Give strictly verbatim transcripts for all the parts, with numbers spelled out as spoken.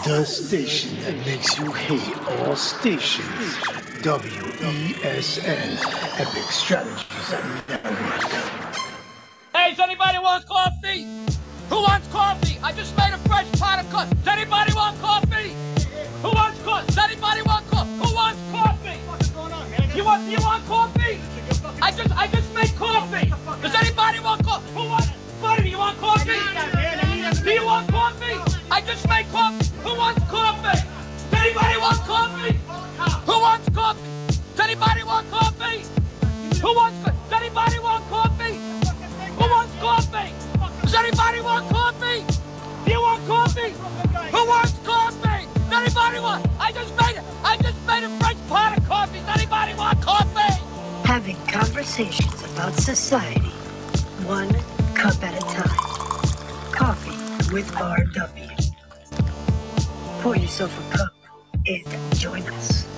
The station that makes you hate all stations. W E S N, Epic Strategies Network. Hey, does anybody want coffee? Who wants coffee? I just made a fresh pot of coffee. Does anybody want coffee? Who wants coffee? Does anybody want coffee? Who wants coffee? What's going on, man? You want, you want coffee? I just, I just made coffee. Does anybody want coffee? Who wants, buddy, do you want coffee? Do you want coffee? I just made coffee. Who wants coffee? Does anybody want coffee? Who wants coffee? Does anybody want coffee? Who wants coffee? Does anybody want coffee? Who wants coffee? Does anybody want coffee? Do you want coffee? Who wants coffee? Does anybody want? I just made it. I just made a fresh pot of coffee. Does anybody want coffee? Having conversations about society, one cup at a time. Coffee with R W. Pour yourself a cup and join us.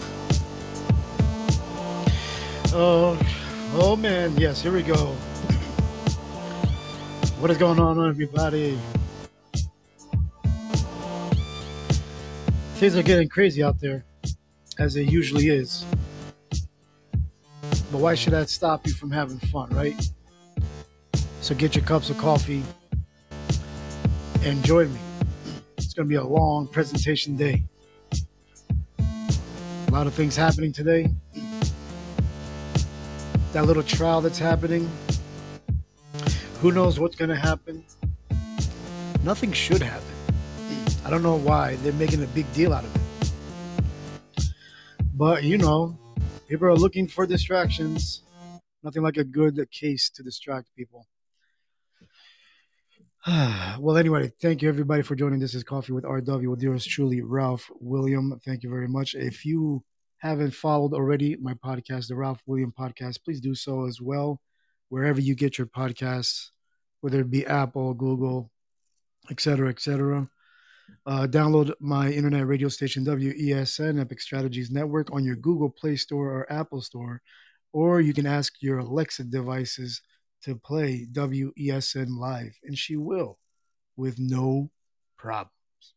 Oh, oh man, yes, here we go. What is going on, everybody? Things are getting crazy out there, as it usually is. But why should that stop you from having fun, right? So get your cups of coffee and join me. It's going to be a long presentation day. A lot of things happening today. That little trial that's happening. Who knows what's going to happen? Nothing should happen. I don't know why they're making a big deal out of it. But, you know, people are looking for distractions. Nothing like a good case to distract people. Well, anyway, thank you everybody for joining. This is Coffee with R W with yours truly, Ralph William. Thank you very much. If you haven't followed already my podcast, the Ralph William Podcast, please do so as well. Wherever you get your podcasts, whether it be Apple, Google, et cetera, et cetera. Uh, download my internet radio station, W E S N, Epic Strategies Network, on your Google Play Store or Apple Store, or you can ask your Alexa devices to play W E S N live, and she will, with no problems.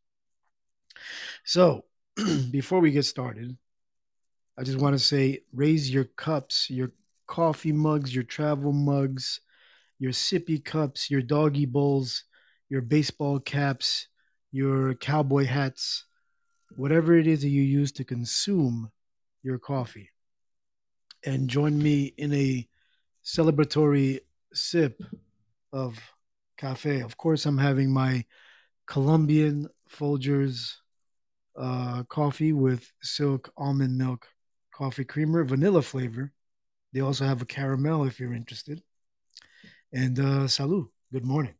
So, before we get started, I just want to say, raise your cups, your coffee mugs, your travel mugs, your sippy cups, your doggy bowls, your baseball caps, your cowboy hats, whatever it is that you use to consume your coffee. And join me in a celebratory sip of cafe. Of course, I'm having my Colombian Folgers uh, coffee with silk almond milk coffee creamer, vanilla flavor. They also have a caramel if you're interested. And uh, salud. Good morning.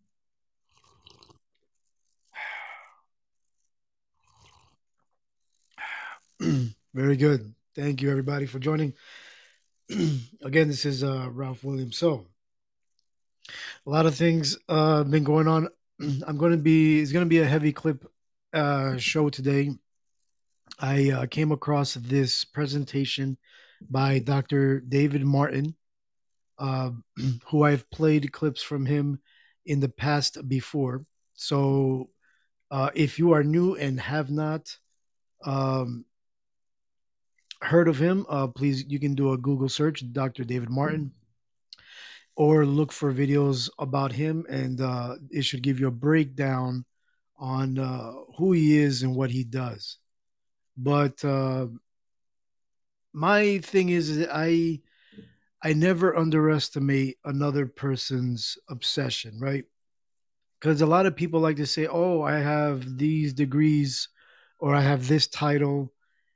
Very good. Thank you, everybody, for joining. Again, this is uh, Ralph Williams. So, a lot of things uh, been going on. I'm going to be, it's going to be a heavy clip uh, show today. I uh, came across this presentation by Doctor David Martin, uh, who I've played clips from him in the past before. So, uh, if you are new and have not um, heard of him, uh, please, you can do a Google search, Doctor David Martin, or look for videos about him, and uh, it should give you a breakdown on uh, who he is and what he does. But uh, my thing is that I I never underestimate another person's obsession, right? Because a lot of people like to say, "Oh, I have these degrees, or I have this title,"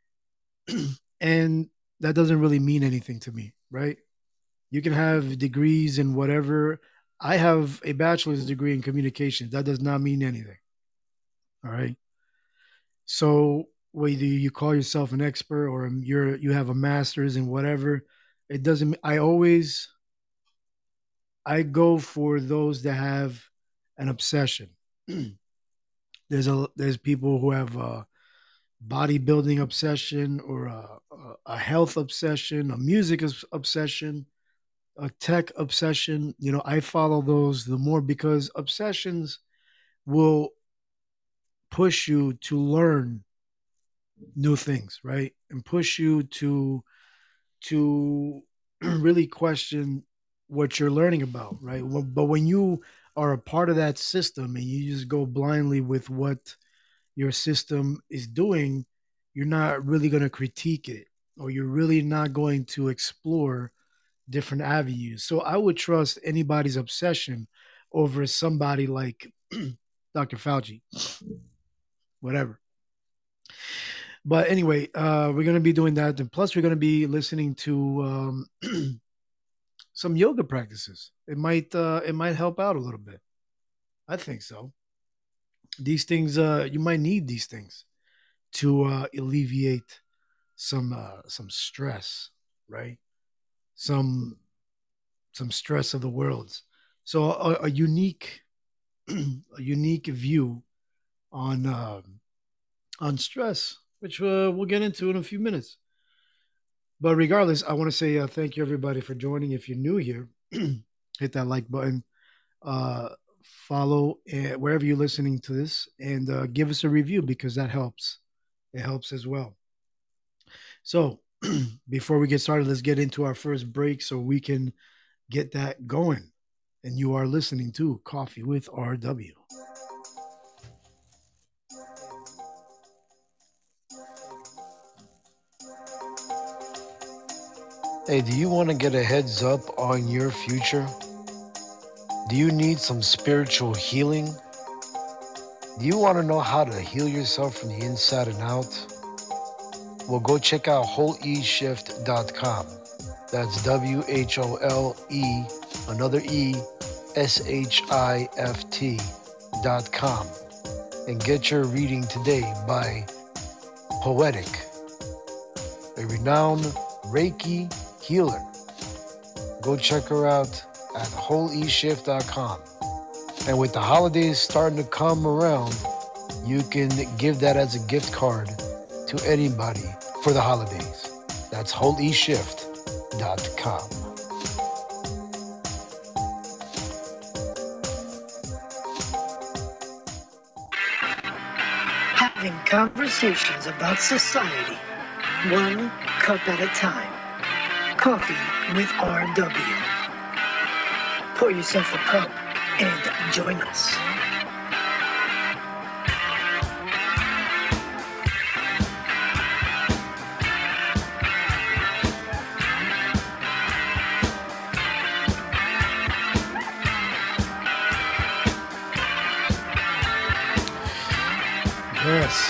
and that doesn't really mean anything to me, right? You can have degrees in whatever. I have a bachelor's degree in communications. That does not mean anything. All right. So whether you call yourself an expert or you're you have a master's in whatever, it doesn't. I always I go for those that have an obsession. there's a there's people who have a bodybuilding obsession or a, a, a health obsession, a music obsession, a tech obsession. You know, I follow those the more because obsessions will push you to learn new things, right? And push you to to really question what you're learning about, right? Well, but when you are a part of that system and you just go blindly with what your system is doing, you're not really going to critique it, or you're really not going to explore different avenues. So I would trust anybody's obsession over somebody like doctor Fauci, whatever. But anyway, uh, we're going to be doing that. And plus, we're going to be listening to um, some yoga practices. It might uh, it might help out a little bit. I think so. These things, uh, you might need these things to uh, alleviate some uh, some stress, right? Some some stress of the worlds. So a, a unique a unique view on um on stress, which uh, we'll get into in a few minutes. But regardless, I want to say uh, thank you everybody for joining. If you're new here, hit that like button, uh, follow uh, wherever you're listening to this, and uh, give us a review because that helps. It helps as well. So before we get started, let's get into our first break so we can get that going. And you are listening to Coffee with R W. Hey, do you want to get a heads up on your future? Do you need some spiritual healing? Do you want to know how to heal yourself from the inside and out? Well, go check out whole e shift dot com. That's W H O L E, another E, S H I F T dot com. And get your reading today by Poetic, a renowned Reiki healer. Go check her out at whole e shift dot com. And with the holidays starting to come around, you can give that as a gift card to anybody for the holidays. That's whole e shift dot com. Having conversations about society, one cup at a time. Coffee with R W. Pour yourself a cup and join us. Yes.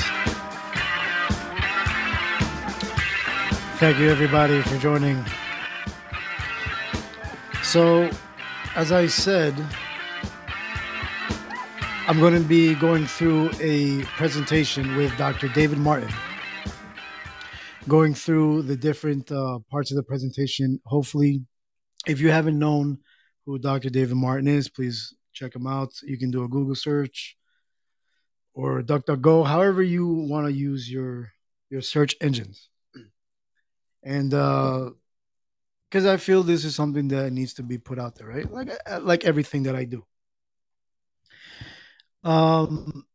Thank you, everybody, for joining. So, as I said, I'm going to be going through a presentation with Doctor David Martin, going through the different uh, parts of the presentation. Hopefully, if you haven't known who Doctor David Martin is, please check him out. You can do a Google search or DuckDuckGo, however you want to use your your search engines. And because uh, I feel this is something that needs to be put out there, right? Like like everything that I do. Um,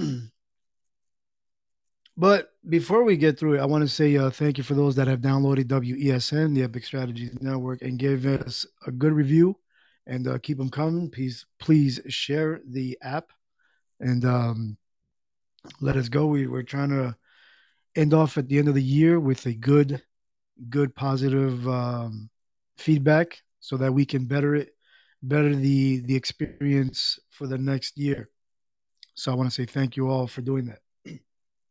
but before we get through it, I want to say uh, thank you for those that have downloaded W E S N, the Epic Strategies Network, and gave us a good review. And uh, keep them coming. Please, please share the app and um, let us go. We, we're trying to end off at the end of the year with a good, good positive um, feedback so that we can better it, better the the experience for the next year. So I want to say thank you all for doing that.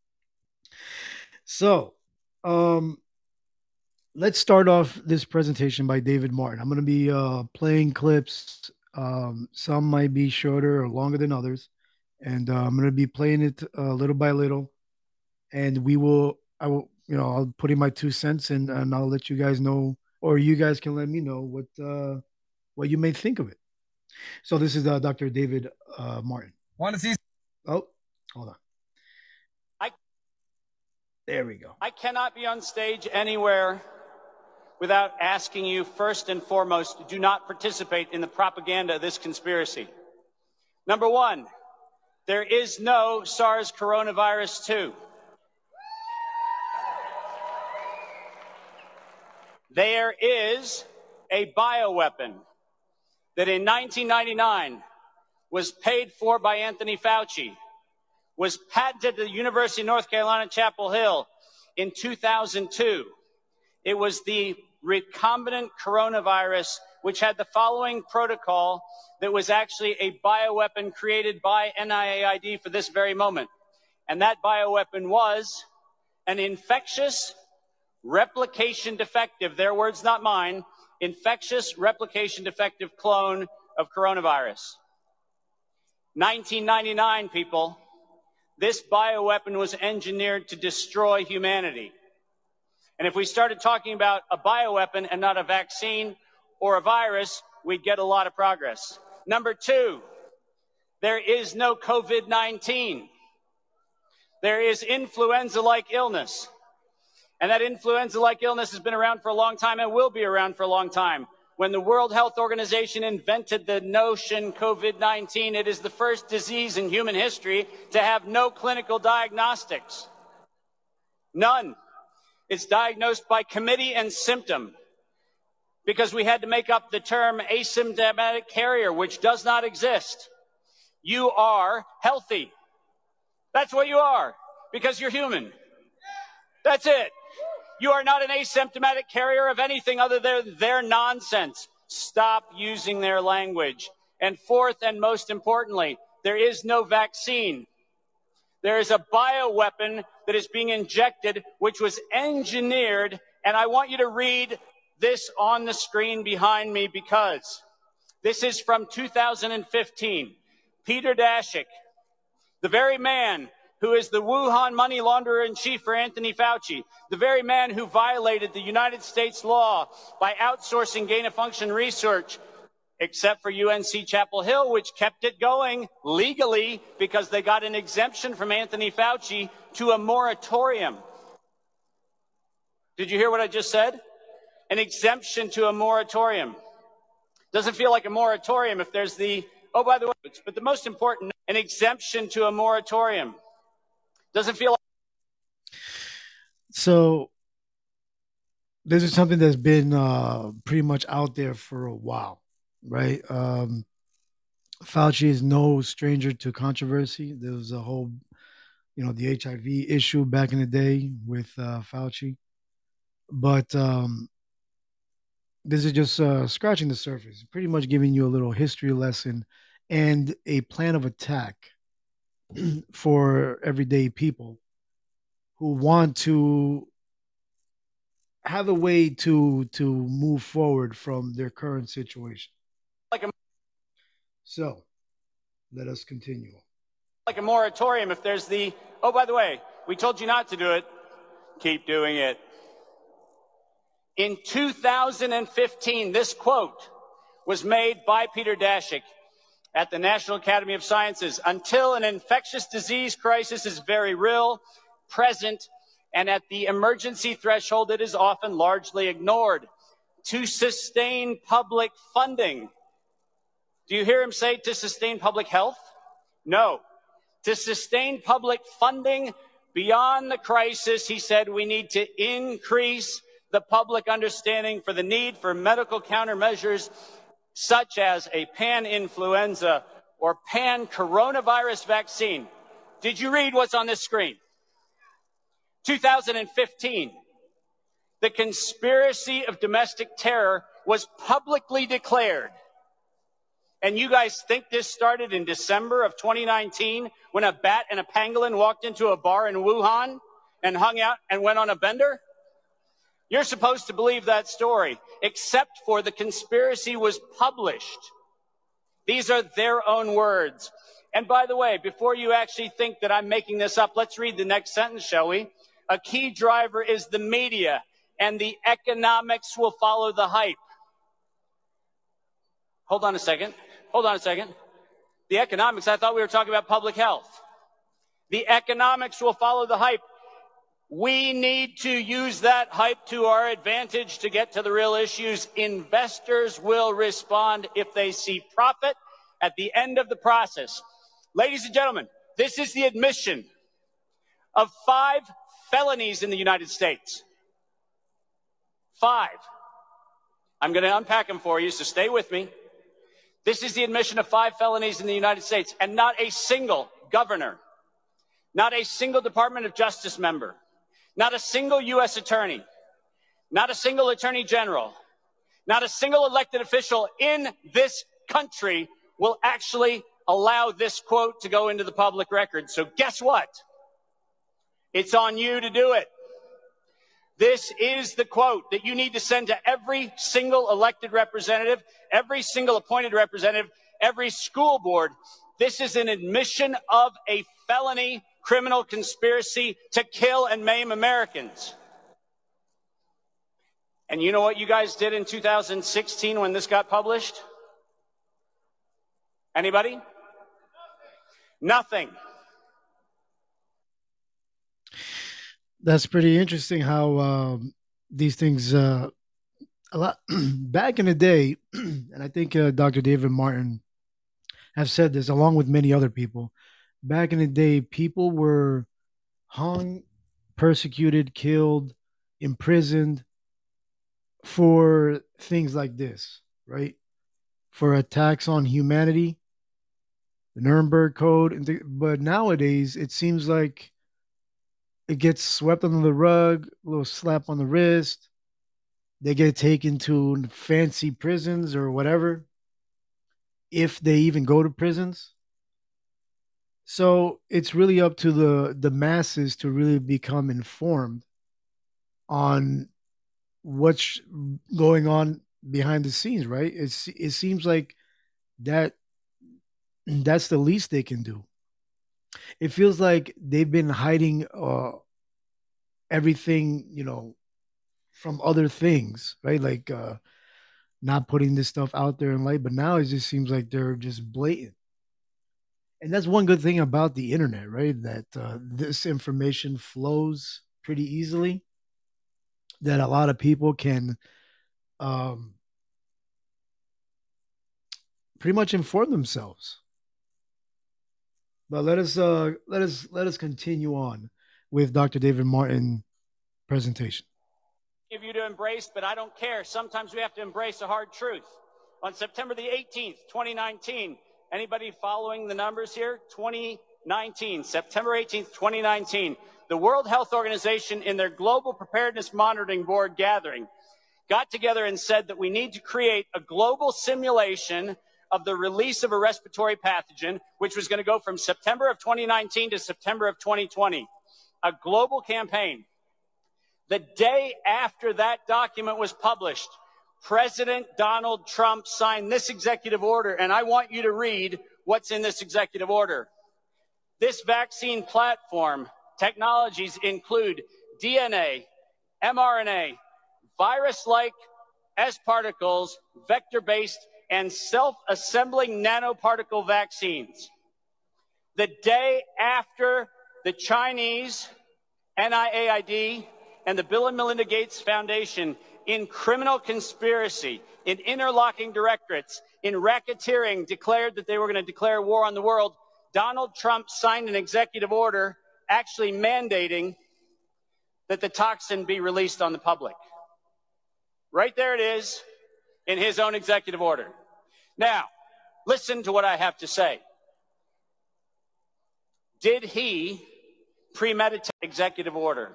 So, um, let's start off this presentation by David Martin. I'm going to be uh, playing clips. Um, some might be shorter or longer than others. And uh, I'm going to be playing it uh, little by little. And we will, I will, you know, I'll put in my two cents and, and I'll let you guys know, or you guys can let me know what uh, what you may think of it. So this is uh, Doctor David uh, Martin. Want to see? Oh, hold on. I, there we go. I cannot be on stage anywhere without asking you first and foremost, do not participate in the propaganda of this conspiracy. Number one, there is no SARS coronavirus two. There is a bioweapon that in nineteen ninety-nine was paid for by Anthony Fauci, was patented at the University of North Carolina, Chapel Hill in two thousand two. It was the recombinant coronavirus, which had the following protocol that was actually a bioweapon created by N I A I D for this very moment. And that bioweapon was an infectious replication defective, their words, not mine, infectious replication defective clone of coronavirus. nineteen ninety-nine, people, this bioweapon was engineered to destroy humanity. And if we started talking about a bioweapon and not a vaccine or a virus, we'd get a lot of progress. Number two, there is no COVID nineteen. There is influenza-like illness. And that influenza-like illness has been around for a long time and will be around for a long time. When the World Health Organization invented the notion COVID nineteen, it is the first disease in human history to have no clinical diagnostics. None. It's diagnosed by committee and symptom, because we had to make up the term asymptomatic carrier, which does not exist. You are healthy. That's what you are, because you're human. That's it. You are not an asymptomatic carrier of anything other than their nonsense. Stop using their language. And fourth, and most importantly, there is no vaccine. There is a bioweapon that is being injected, which was engineered. And I want you to read this on the screen behind me, because this is from two thousand fifteen. Peter Daszak, the very man who is the Wuhan money launderer in chief for Anthony Fauci, the very man who violated the United States law by outsourcing gain-of-function research, except for U N C Chapel Hill, which kept it going legally because they got an exemption from Anthony Fauci to a moratorium. Did you hear what I just said? An exemption to a moratorium. Doesn't feel like a moratorium if there's the, oh, by the way, but the most important, an exemption to a moratorium. Doesn't feel like. So this is something that's been uh, pretty much out there for a while, right? Um, Fauci is no stranger to controversy. There was a whole, you know, the H I V issue back in the day with uh, Fauci. But um, this is just uh, scratching the surface, pretty much giving you a little history lesson and a plan of attack for everyday people who want to have a way to to move forward from their current situation. Like a, so, let us continue. Like a moratorium if there's the, oh, by the way, we told you not to do it. Keep doing it. In two thousand fifteen, this quote was made by Peter Daszak at the National Academy of Sciences. Until an infectious disease crisis is very real, present, and at the emergency threshold, it is often largely ignored. To sustain public funding. Do you hear him say to sustain public health? No. To sustain public funding beyond the crisis, he said we need to increase the public understanding for the need for medical countermeasures such as a pan-influenza or pan-coronavirus vaccine. Did you read what's on this screen? two thousand fifteen, the conspiracy of domestic terror was publicly declared. And you guys think this started in December of twenty nineteen when a bat and a pangolin walked into a bar in Wuhan and hung out and went on a bender? You're supposed to believe that story, except for the conspiracy was published. These are their own words. And by the way, before you actually think that I'm making this up, let's read the next sentence, shall we? A key driver is the media, and the economics will follow the hype. Hold on a second. Hold on a second. The economics, I thought we were talking about public health. The economics will follow the hype. We need to use that hype to our advantage to get to the real issues. Investors will respond if they see profit at the end of the process. Ladies and gentlemen, this is the admission of five felonies in the United States. Five. I'm going to unpack them for you, so stay with me. This is the admission of five felonies in the United States, and not a single governor, not a single Department of Justice member, not a single U S attorney, not a single attorney general, not a single elected official in this country will actually allow this quote to go into the public record. So guess what? It's on you to do it. This is the quote that you need to send to every single elected representative, every single appointed representative, every school board. This is an admission of a felony criminal conspiracy to kill and maim Americans. And you know what you guys did in two thousand sixteen when this got published? Anybody? Nothing. That's pretty interesting how um, these things, uh, a lot back in the day, and I think uh, Doctor David Martin have said this along with many other people. Back in the day, people were hung, persecuted, killed, imprisoned for things like this, right? For attacks on humanity, the Nuremberg Code. And th- but nowadays, it seems like it gets swept under the rug, a little slap on the wrist. They get taken to fancy prisons or whatever, if they even go to prisons. So it's really up to the the masses to really become informed on what's going on behind the scenes, right? It's it seems like that that's the least they can do. It feels like they've been hiding uh, everything, you know, from other things, right? Like uh, not putting this stuff out there in light, but now it just seems like they're just blatant. And that's one good thing about the internet, right? That uh, this information flows pretty easily. That a lot of people can um, pretty much inform themselves. But let us uh, let us let us continue on with Doctor David Martin presentation. Give you to embrace, but I don't care. Sometimes we have to embrace a hard truth. On September the eighteenth, twenty nineteen, anybody following the numbers here? twenty nineteen, September eighteenth, twenty nineteen, the World Health Organization in their Global Preparedness Monitoring Board gathering got together and said that we need to create a global simulation of the release of a respiratory pathogen, which was going to go from September of twenty nineteen to September of twenty twenty, a global campaign. The day after that document was published, President Donald Trump signed this executive order, and I want you to read what's in this executive order. This vaccine platform technologies include D N A, mRNA, virus-like S particles, vector-based, and self-assembling nanoparticle vaccines. The day after the Chinese N I A I D and the Bill and Melinda Gates Foundation, in criminal conspiracy, in interlocking directorates, in racketeering, declared that they were going to declare war on the world, Donald Trump signed an executive order actually mandating that the toxin be released on the public. Right there it is in his own executive order. Now, listen to what I have to say. Did he premeditate executive order?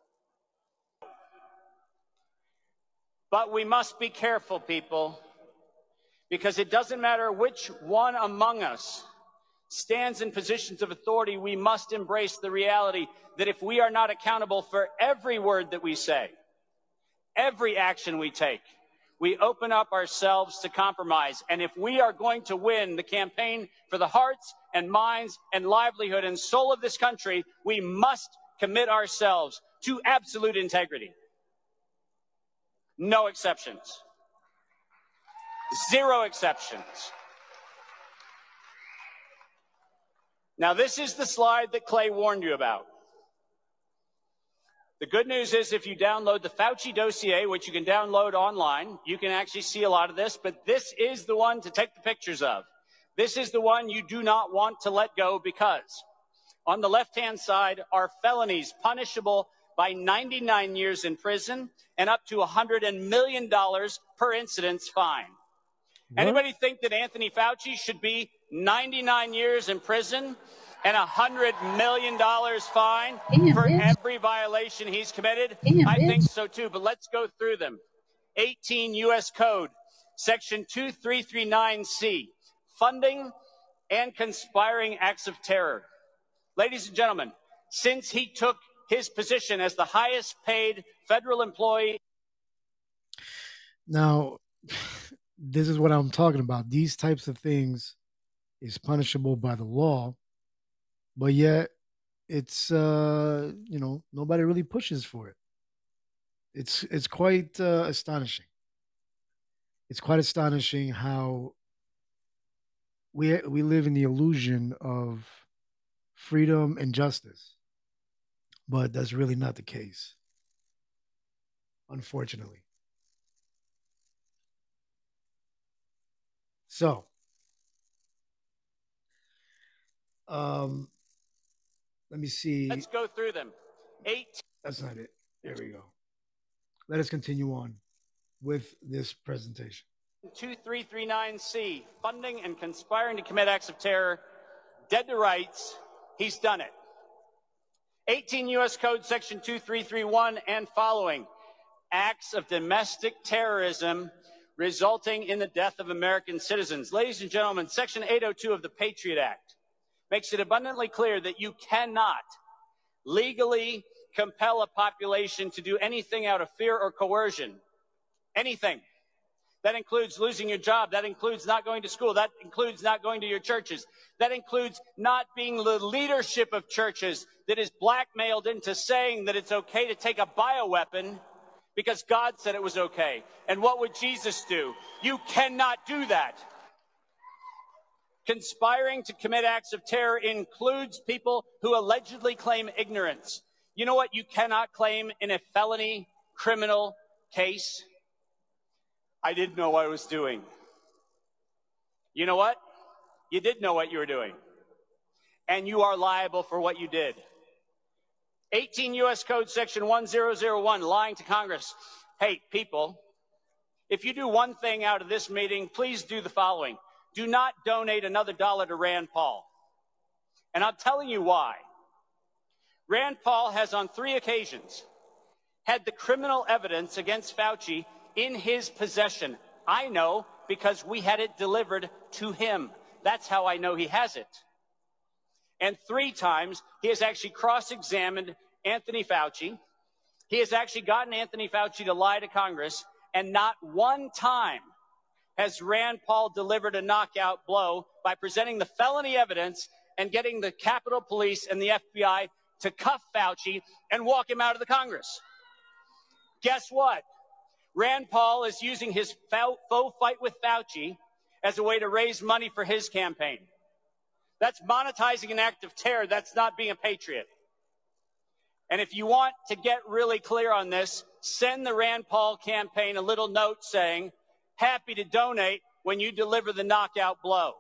But we must be careful, people, because it doesn't matter which one among us stands in positions of authority. We must embrace the reality that if we are not accountable for every word that we say, every action we take, we open up ourselves to compromise. And if we are going to win the campaign for the hearts and minds and livelihood and soul of this country, we must commit ourselves to absolute integrity. No exceptions. Zero exceptions. Now, this is the slide that Clay warned you about. The good news is if you download the Fauci dossier, which you can download online, you can actually see a lot of this, but this is the one to take the pictures of. This is the one you do not want to let go because on the left-hand side are felonies punishable by ninety-nine years in prison and up to one hundred million dollars per incidence fine. What? Anybody think that Anthony Fauci should be ninety-nine years in prison and one hundred million dollars fine Damn, for bitch. every violation he's committed? Damn, I think bitch. so too, but let's go through them. eighteen U S Code, Section two three three nine C, funding and conspiring acts of terror. Ladies and gentlemen, since he took his position as the highest paid federal employee. Now, this is what I'm talking about. These types of things is punishable by the law, but yet it's uh, you know, nobody really pushes for it. It's it's quite uh, astonishing. It's quite astonishing how we we live in the illusion of freedom and justice, but that's really not the case, unfortunately. So, um, let me see. Let's go through them. Eight. That's not it. There we go. Let us continue on with this presentation. two three three nine C, funding and conspiring to commit acts of terror, dead to rights. He's done it. eighteen U S Code Section two three three one and following, acts of domestic terrorism resulting in the death of American citizens. Ladies and gentlemen, Section eight oh two of the Patriot Act makes it abundantly clear that you cannot legally compel a population to do anything out of fear or coercion. Anything. That includes losing your job. That includes not going to school. That includes not going to your churches. That includes not being the leadership of churches that is blackmailed into saying that it's okay to take a bioweapon because God said it was okay. And what would Jesus do? You cannot do that. Conspiring to commit acts of terror includes people who allegedly claim ignorance. You know what you cannot claim in a felony criminal case? I didn't know what I was doing. You know what? You did know what you were doing. And you are liable for what you did. eighteen U S Code Section one thousand one, lying to Congress. Hey, people, if you do one thing out of this meeting, please do the following. Do not donate another dollar to Rand Paul. And I'm telling you why. Rand Paul has on three occasions had the criminal evidence against Fauci in his possession. I know because we had it delivered to him. That's how I know he has it. And three times he has actually cross-examined Anthony Fauci. He has actually gotten Anthony Fauci to lie to Congress, and not one time has Rand Paul delivered a knockout blow by presenting the felony evidence and getting the Capitol Police and the F B I to cuff Fauci and walk him out of the Congress. Guess what? Rand Paul is using his faux fight with Fauci as a way to raise money for his campaign. That's monetizing an act of terror. That's not being a patriot. And if you want to get really clear on this, send the Rand Paul campaign a little note saying, happy to donate when you deliver the knockout blow.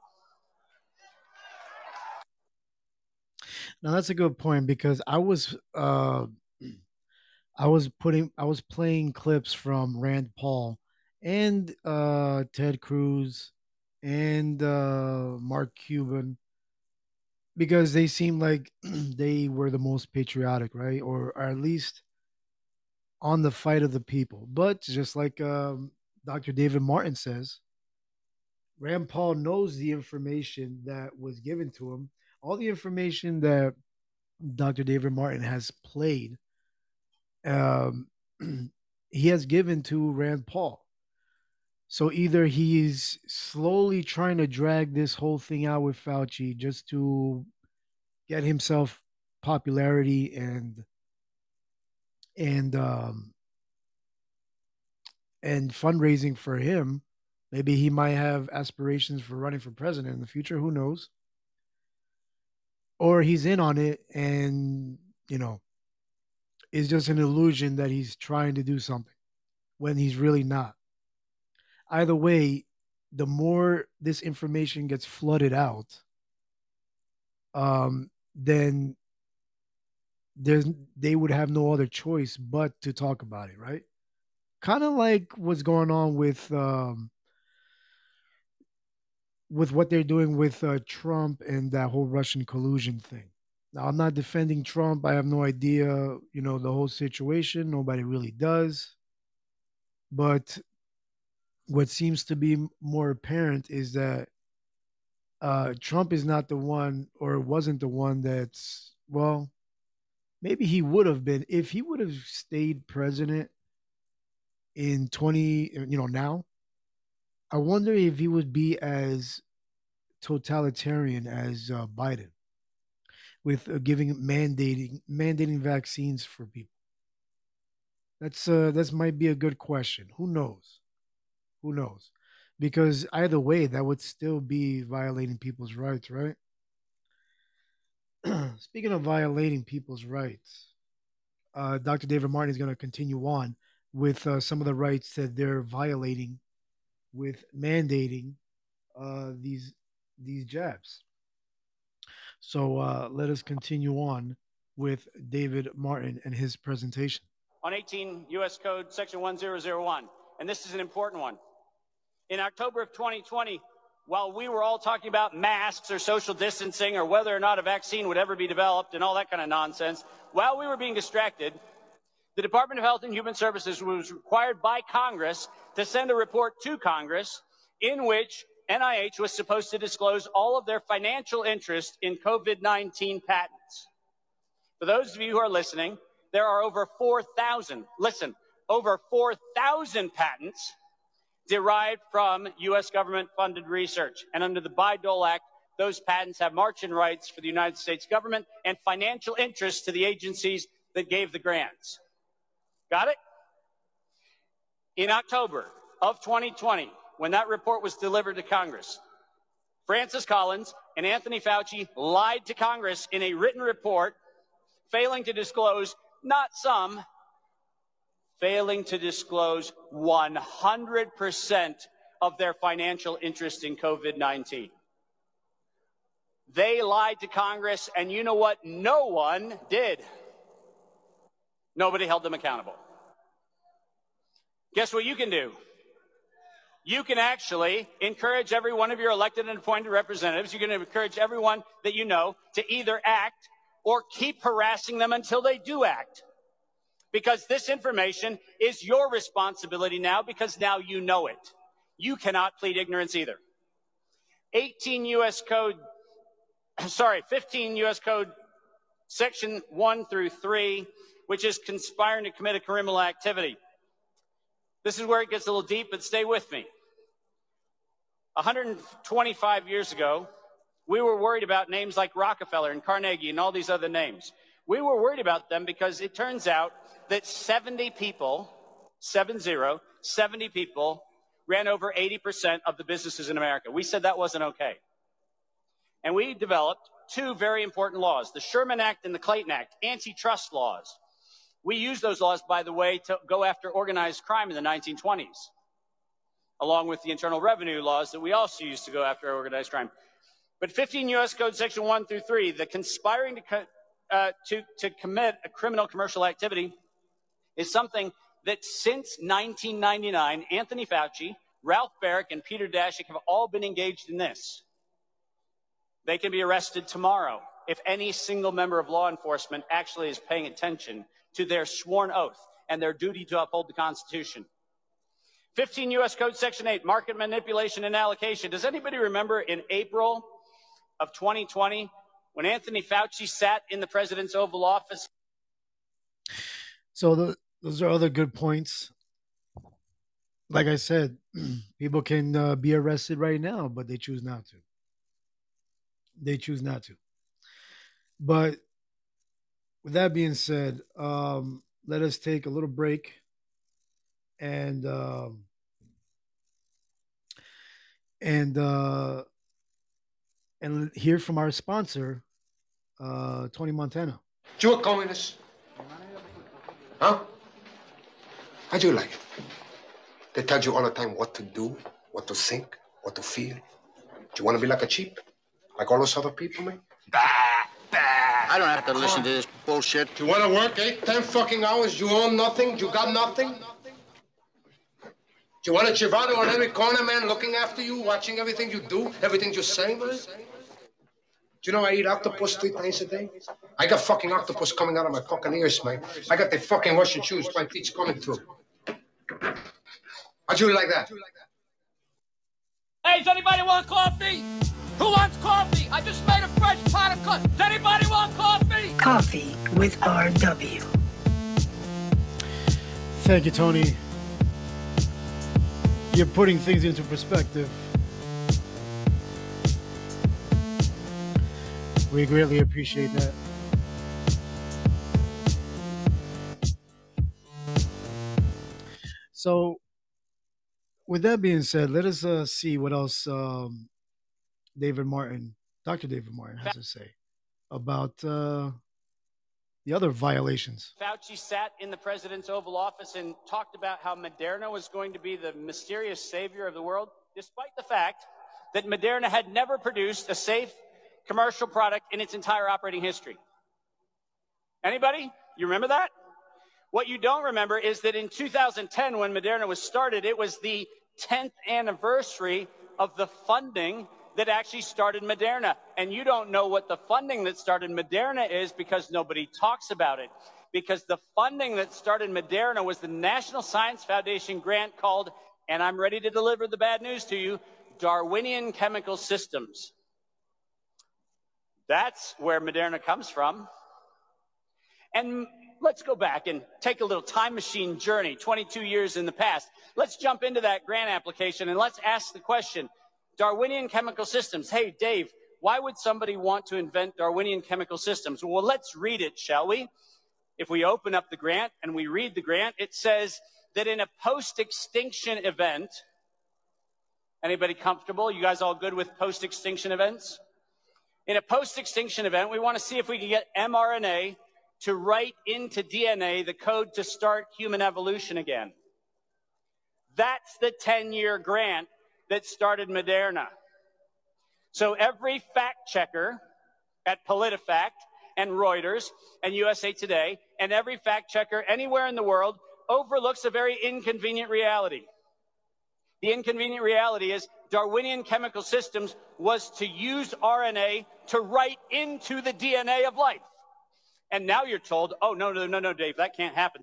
Now that's a good point because I was uh, I was putting I was playing clips from Rand Paul and uh, Ted Cruz and uh, Mark Cuban because they seemed like they were the most patriotic, right? Or, or at least on the fight of the people. But just like um, Doctor David Martin says, Rand Paul knows the information that was given to him, all the information that Doctor David Martin has played, um, he has given to Rand Paul. So either he's slowly trying to drag this whole thing out with Fauci just to get himself popularity and and um, and fundraising for him. Maybe he might have aspirations for running for president in the future. Who knows? Or he's in on it and, you know, it's just an illusion that he's trying to do something when he's really not. Either way, the more this information gets flooded out, um, then there's they would have no other choice but to talk about it, right? Kind of like what's going on with um, with what they're doing with uh, Trump and that whole Russian collusion thing. Now, I'm not defending Trump. I have no idea, you know, the whole situation. Nobody really does. But what seems to be more apparent is that uh, Trump is not the one, or wasn't the one that's, well, maybe he would have been if he would have stayed president in twenty, you know, now. I wonder if he would be as totalitarian as uh, Biden with uh, giving mandating mandating vaccines for people. That's uh that's might be a good question. Who knows? Who knows? Because either way, that would still be violating people's rights, right? Speaking of violating people's rights, uh, doctor David Martin is going to continue on with uh, some of the rights that they're violating with mandating uh, these these jabs. So uh, let us continue on with David Martin and his presentation. On eighteen U S Code Section one thousand one, and this is an important one. In October of twenty twenty, while we were all talking about masks or social distancing or whether or not a vaccine would ever be developed and all that kind of nonsense, while we were being distracted, the Department of Health and Human Services was required by Congress to send a report to Congress in which N I H was supposed to disclose all of their financial interest in COVID nineteen patents. For those of you who are listening, there are over four thousand, listen, over four thousand patents derived from U S government-funded research. And under the Bayh-Dole Act, those patents have margin rights for the United States government and financial interests to the agencies that gave the grants. Got it? In October of twenty twenty, when that report was delivered to Congress, Francis Collins and Anthony Fauci lied to Congress in a written report, failing to disclose not some, failing to disclose one hundred percent of their financial interest in COVID nineteen. They lied to Congress, and you know what? No one did. Nobody held them accountable. Guess what you can do? You can actually encourage every one of your elected and appointed representatives, you can encourage everyone that you know to either act or keep harassing them until they do act. Because this information is your responsibility now, because now you know it. You cannot plead ignorance either. eighteen U S Code, sorry, fifteen U S Code, Section one through three, which is conspiring to commit a criminal activity. This is where it gets a little deep, but stay with me. one hundred twenty-five years ago, we were worried about names like Rockefeller and Carnegie and all these other names. We were worried about them because it turns out that seventy people, seven zero, seventy people ran over eighty percent of the businesses in America. We said that wasn't okay. And we developed two very important laws, the Sherman Act and the Clayton Act, antitrust laws. We used those laws, by the way, to go after organized crime in the nineteen twenties, along with the Internal Revenue laws that we also used to go after organized crime. But fifteen U S Code Section one through three, the conspiring to, co- uh, to, to commit a criminal commercial activity is something that since nineteen ninety-nine, Anthony Fauci, Ralph Baric, and Peter Daszak have all been engaged in this. They can be arrested tomorrow if any single member of law enforcement actually is paying attention to their sworn oath and their duty to uphold the Constitution. fifteen U S Code Section eight, market manipulation and allocation. Does anybody remember in April of twenty twenty when Anthony Fauci sat in the president's Oval Office? So the, those are other good points. Like I said, people can uh, be arrested right now, but they choose not to. They choose not to. But with that being said, um, let us take a little break and um, and uh, and hear from our sponsor, uh, Tony Montana. You a communist? Huh? How'd you like it? They tell you all the time what to do, what to think. What to feel? Do you want to be like a cheap? Like all those other people, man? Bah, bah. I don't have to listen to this bullshit. Do you want to work eight, ten fucking hours? You own nothing? You got nothing? Do you want a chivato on every corner, man, looking after you, watching everything you do, everything you say, man? Do you know I eat octopus three times a day? I got fucking octopus coming out of my fucking ears, man. I got the fucking Russian shoes, my teeth coming through. How'd you like that? Hey, does anybody want coffee? Who wants coffee? I just made a fresh pot of coffee. Does anybody want coffee? Coffee with R W. Thank you, Tony. You're putting things into perspective. We greatly appreciate that. So, with that being said, let us uh, see what else um, David Martin, Doctor David Martin, has to say about uh, the other violations. Fauci sat in the president's Oval Office and talked about how Moderna was going to be the mysterious savior of the world, despite the fact that Moderna had never produced a safe commercial product in its entire operating history. Anybody? You remember that? What you don't remember is that in two thousand ten, when Moderna was started, it was the tenth anniversary of the funding that actually started Moderna. And you don't know what the funding that started Moderna is because nobody talks about it. Because the funding that started Moderna was the National Science Foundation grant called, and I'm ready to deliver the bad news to you, Darwinian Chemical Systems. That's where Moderna comes from. And let's go back and take a little time machine journey, twenty-two years in the past. Let's jump into that grant application and let's ask the question, Darwinian Chemical Systems. Hey, Dave, why would somebody want to invent Darwinian Chemical Systems? Well, let's read it, shall we? If we open up the grant and we read the grant, it says that in a post-extinction event, anybody comfortable? You guys all good with post-extinction events? In a post-extinction event, we want to see if we can get mRNA to write into D N A the code to start human evolution again. That's the ten-year grant that started Moderna. So every fact checker at PolitiFact and Reuters and U S A Today and every fact checker anywhere in the world overlooks a very inconvenient reality. The inconvenient reality is Darwinian Chemical Systems was to use R N A to write into the D N A of life. And now you're told, oh, no, no, no, no, Dave, that can't happen.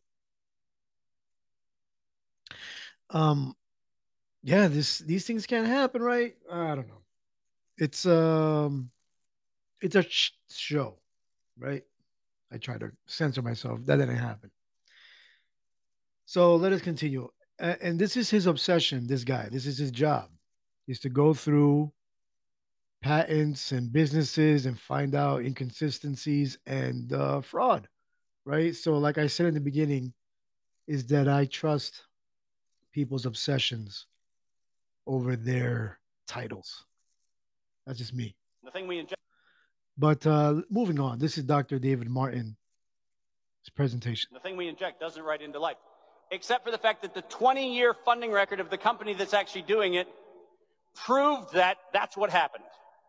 Um, yeah, this these things can't happen, right? I don't know. It's um, it's a sh- show, right? I try to censor myself. That didn't happen. So let us continue. A- And this is his obsession. This guy. This is his job. Is to go through patents and businesses and find out inconsistencies and uh, fraud, right? So, like I said in the beginning, is that I trust people's obsessions over their titles. That's just me. The thing we inject, But uh, moving on, this is Doctor David Martin's presentation. the thing we inject doesn't write into life, except for the fact that the twenty-year funding record of the company that's actually doing it proved that that's what happened.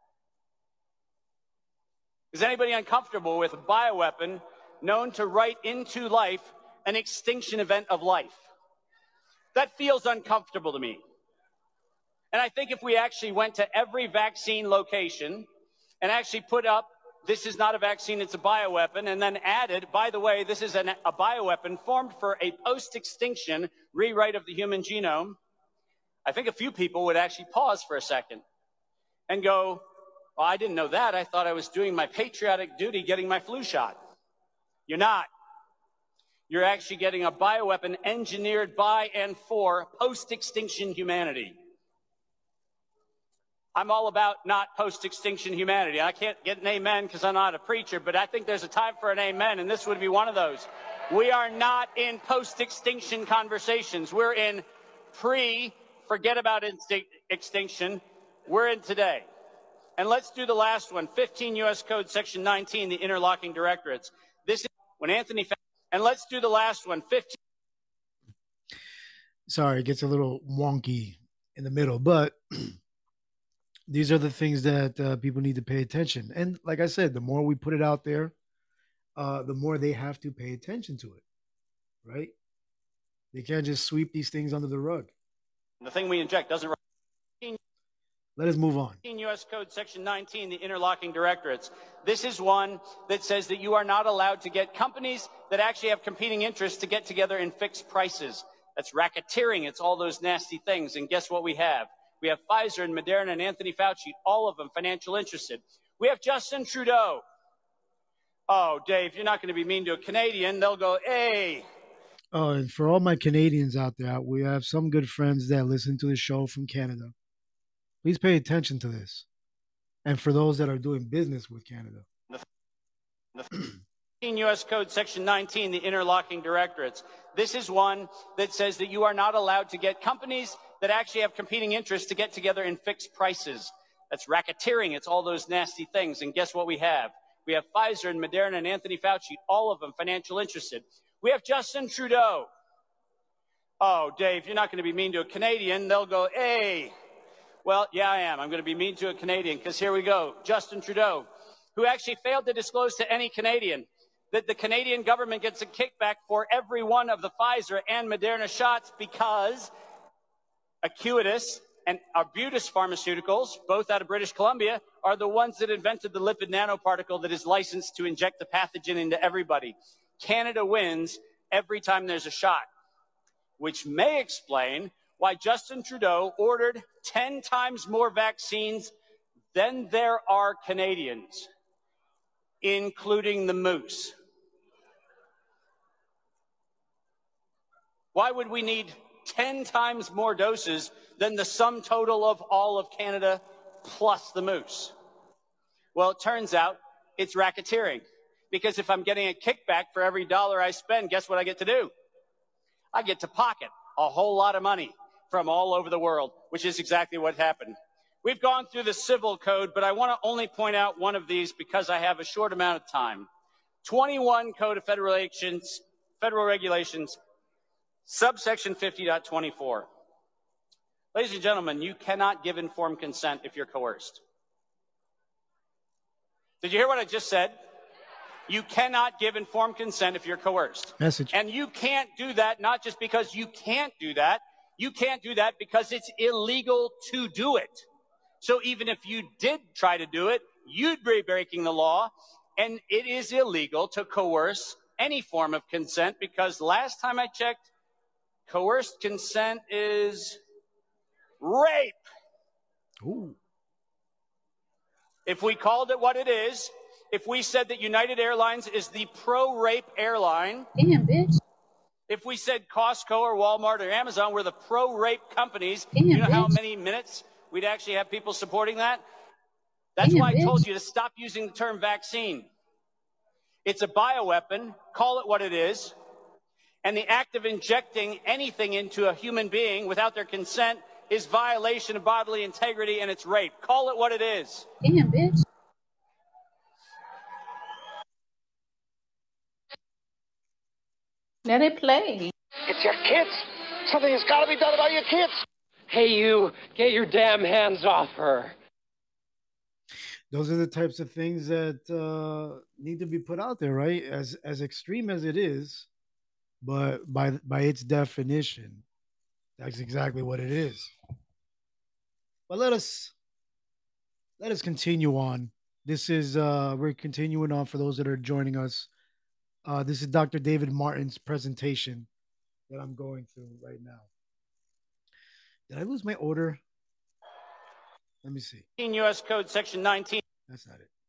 Is anybody uncomfortable with a bioweapon known to write into life an extinction event of life? That feels uncomfortable to me. And I think if we actually went to every vaccine location and actually put up, this is not a vaccine, it's a bioweapon, and then added, by the way, this is an, a bioweapon formed for a post-extinction rewrite of the human genome, I think a few people would actually pause for a second and go, well, I didn't know that. I thought I was doing my patriotic duty getting my flu shot. You're not. You're actually getting a bioweapon engineered by and for post-extinction humanity. I'm all about not post-extinction humanity. I can't get an amen because I'm not a preacher, but I think there's a time for an amen, and this would be one of those. We are not in post-extinction conversations. We're in pre, forget about insti- extinction. We're in today. And let's do the last one, fifteen U S Code Section nineteen, the interlocking directorates. This is when Anthony, Fa- and let's do the last one, fifteen. Sorry, it gets a little wonky in the middle, but these are the things that uh, people need to pay attention. And like I said, the more we put it out there, uh, the more they have to pay attention to it, right? They can't just sweep these things under the rug. The thing we inject doesn't. Let us move on. U S Code Section nineteen, the interlocking directorates. This is one that says that you are not allowed to get companies that actually have competing interests to get together and fix prices. That's racketeering. It's all those nasty things. And guess what we have? We have Pfizer and Moderna and Anthony Fauci, all of them financial interested. We have Justin Trudeau. Oh, Dave, you're not going to be mean to a Canadian. They'll go, hey. Oh, and for all my Canadians out there, we have some good friends that listen to the show from Canada. Please pay attention to this. And for those that are doing business with Canada. U S Code Section nineteen, the interlocking directorates. This is one that says that you are not allowed to get companies that actually have competing interests to get together and fix prices. That's racketeering. It's all those nasty things. And guess what we have? We have Pfizer and Moderna and Anthony Fauci, all of them financial interested. We have Justin Trudeau. Oh, Dave, you're not going to be mean to a Canadian. They'll go, hey. Well, yeah, I am. I'm going to be mean to a Canadian because here we go. Justin Trudeau, who actually failed to disclose to any Canadian that the Canadian government gets a kickback for every one of the Pfizer and Moderna shots because Acuitas and Arbutus Pharmaceuticals, both out of British Columbia, are the ones that invented the lipid nanoparticle that is licensed to inject the pathogen into everybody. Canada wins every time there's a shot, which may explain why Justin Trudeau ordered ten times more vaccines than there are Canadians, including the moose. Why would we need ten times more doses than the sum total of all of Canada plus the moose? Well, it turns out it's racketeering. Because if I'm getting a kickback for every dollar I spend, guess what I get to do? I get to pocket a whole lot of money from all over the world, which is exactly what happened. We've gone through the civil code, but I want to only point out one of these because I have a short amount of time. twenty-one Code of Federal Regulations, Federal Regulations, subsection fifty point twenty-four. Ladies and gentlemen, you cannot give informed consent if you're coerced. Did you hear what I just said? You cannot give informed consent if you're coerced. Message. And you can't do that not just because you can't do that. You can't do that because it's illegal to do it. So even if you did try to do it, you'd be breaking the law. And it is illegal to coerce any form of consent because last time I checked, coerced consent is rape. Ooh. If we called it what it is, if we said that United Airlines is the pro-rape airline, damn, bitch. If we said Costco or Walmart or Amazon were the pro-rape companies, damn, you know bitch. how many minutes we'd actually have people supporting that? That's damn, why I bitch. told you to stop using the term vaccine. It's a bioweapon, call it what it is, and the act of injecting anything into a human being without their consent is violation of bodily integrity and it's rape. Call it what it is. Damn, bitch. Let it play. It's your kids. Something has got to be done about your kids. Hey, you, get your damn hands off her. Those are the types of things that uh, need to be put out there, right? As as extreme as it is, but by by its definition, that's exactly what it is. But let us let us continue on. This is uh, we're continuing on for those that are joining us. Uh, this is Doctor David Martin's presentation that I'm going through right now. Did I lose my order? Let me see. U S Code Section nineteen. That's not it.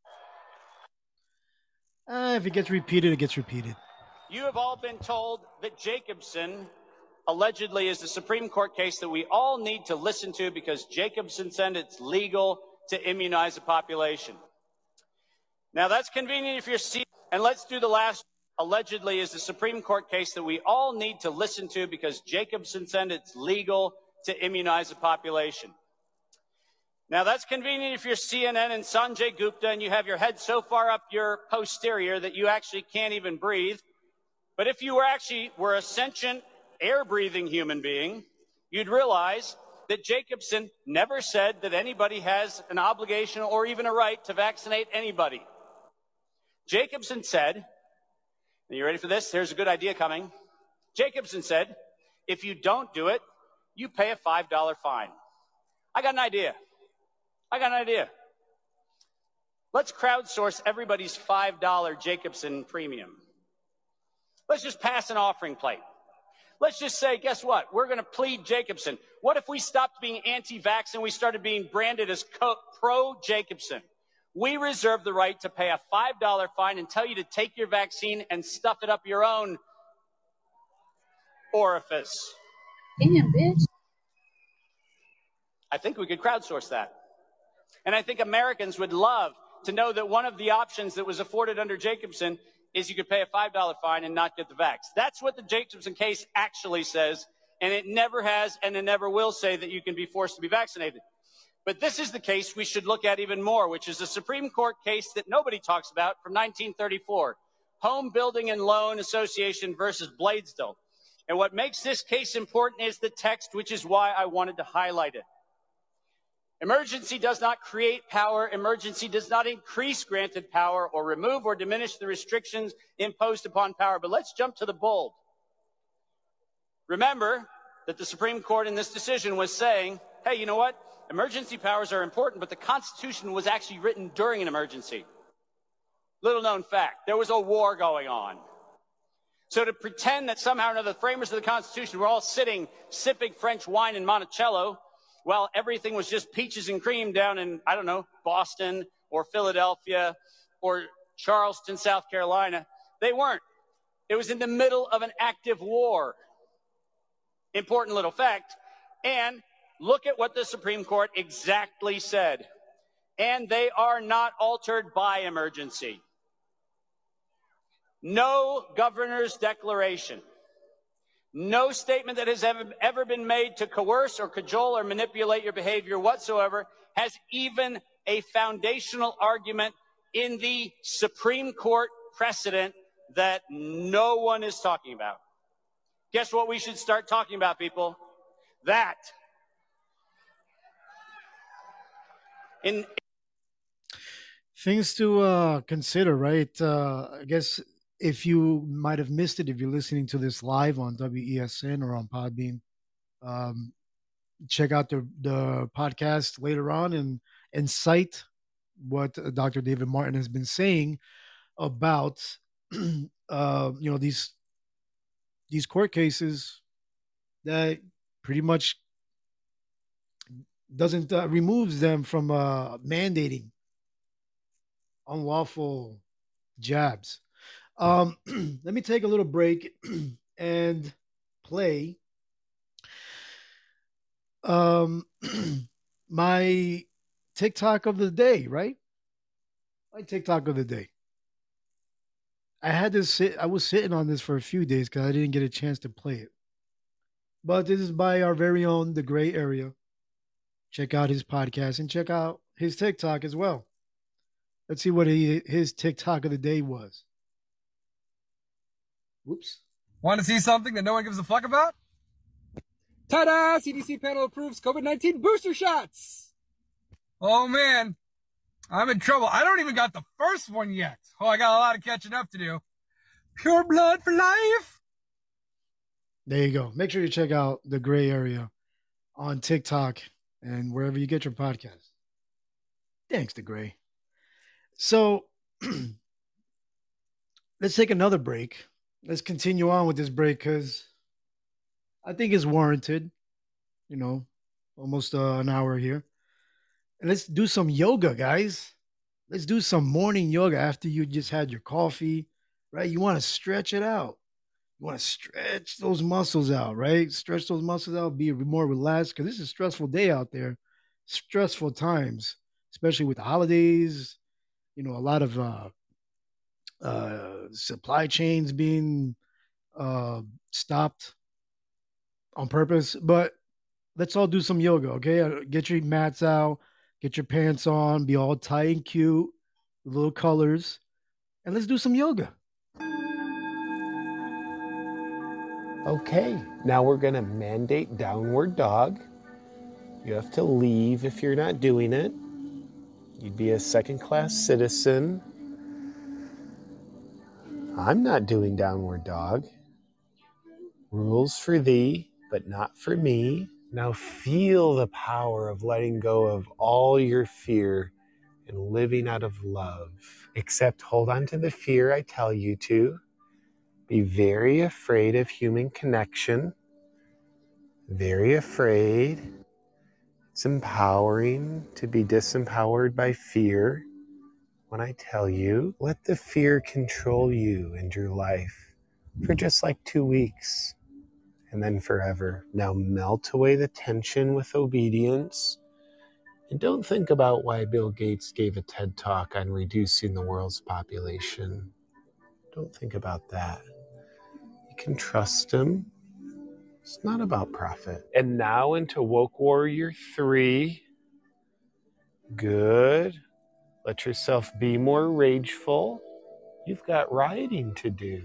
Uh, if it gets repeated, it gets repeated. You have all been told that Jacobson allegedly is the Supreme Court case that we all need to listen to because Jacobson said it's legal to immunize the population. Now, that's convenient if you're seeing, and let's do the last. Allegedly is the Supreme Court case that we all need to listen to because Jacobson said it's legal to immunize the population. Now, that's convenient if you're C N N and Sanjay Gupta and you have your head so far up your posterior that you actually can't even breathe. But if you were actually were a sentient, air-breathing human being, you'd realize that Jacobson never said that anybody has an obligation or even a right to vaccinate anybody. Jacobson said, are you ready for this? Here's a good idea coming. Jacobson said, if you don't do it, you pay a five dollar fine. I got an idea. I got an idea. Let's crowdsource everybody's five dollar Jacobson premium. Let's just pass an offering plate. Let's just say, guess what? We're going to plead Jacobson. What if we stopped being anti-vax and we started being branded as pro-Jacobson? We reserve the right to pay a five dollar fine and tell you to take your vaccine and stuff it up your own orifice. Damn, bitch. I think we could crowdsource that. And I think Americans would love to know that one of the options that was afforded under Jacobson is you could pay a five dollar fine and not get the vax. That's what the Jacobson case actually says, and it never has and it never will say that you can be forced to be vaccinated. But this is the case we should look at even more, which is a Supreme Court case that nobody talks about from nineteen thirty-four, Home Building and Loan Association versus Bladesdell. And what makes this case important is the text, which is why I wanted to highlight it. Emergency does not create power. Emergency does not increase granted power or remove or diminish the restrictions imposed upon power. But let's jump to the bold. Remember that the Supreme Court in this decision was saying, hey, you know what? Emergency powers are important, but the Constitution was actually written during an emergency. Little known fact, there was a war going on. So to pretend that somehow or another the framers of the Constitution were all sitting, sipping French wine in Monticello, well, everything was just peaches and cream down in, I don't know, Boston or Philadelphia or Charleston, South Carolina. They weren't. It was in the middle of an active war. Important little fact. And look at what the Supreme Court exactly said. And they are not altered by emergency. No governor's declaration. No statement that has ever, ever been made to coerce or cajole or manipulate your behavior whatsoever has even a foundational argument in the Supreme Court precedent that no one is talking about. Guess what we should start talking about, people? That. In Things to uh, consider, right? Uh, I guess if you might have missed it, if you're listening to this live on W E S N or on Podbean, um, check out the the podcast later on and and cite what Doctor David Martin has been saying about uh, you know these these court cases that pretty much doesn't uh, removes them from uh, mandating unlawful jabs. Um, let me take a little break and play um, my TikTok of the day, right? My TikTok of the day. I had to sit, I was sitting on this for a few days because I didn't get a chance to play it. But this is by our very own The Gray Area. Check out his podcast and check out his TikTok as well. Let's see what he, his TikTok of the day was. Whoops. Want to see something that no one gives a fuck about? Ta-da! C D C panel approves COVID nineteen booster shots! Oh, man. I'm in trouble. I don't even got the first one yet. Oh, I got a lot of catching up to do. Pure blood for life! There you go. Make sure you check out The Gray Area on TikTok and wherever you get your podcast. Thanks, The Gray. So, let's take another break. Let's continue on with this break because I think it's warranted. You know, almost uh, an hour here. And let's do some yoga, guys. Let's do some morning yoga after you just had your coffee, right? You want to stretch it out. You want to stretch those muscles out, right? Stretch those muscles out, be more relaxed because this is a stressful day out there. Stressful times, especially with the holidays. You know, a lot of uh, uh, supply chains being uh, stopped on purpose. But let's all do some yoga, okay? Get your mats out, get your pants on, be all tight and cute, with little colors, and let's do some yoga. Okay, now we're going to mandate downward dog. You have to leave if you're not doing it. You'd be a second-class citizen. I'm not doing downward dog. Rules for thee, but not for me. Now feel the power of letting go of all your fear and living out of love. Except hold on to the fear I tell you to. Be very afraid of human connection. Very afraid. It's empowering to be disempowered by fear. When I tell you, let the fear control you and your life for just like two weeks and then forever. Now melt away the tension with obedience. And don't think about why Bill Gates gave a TED Talk on reducing the world's population. Don't think about that. You can trust him. It's not about profit. And now into Woke Warrior three. Good. Let yourself be more rageful. You've got rioting to do.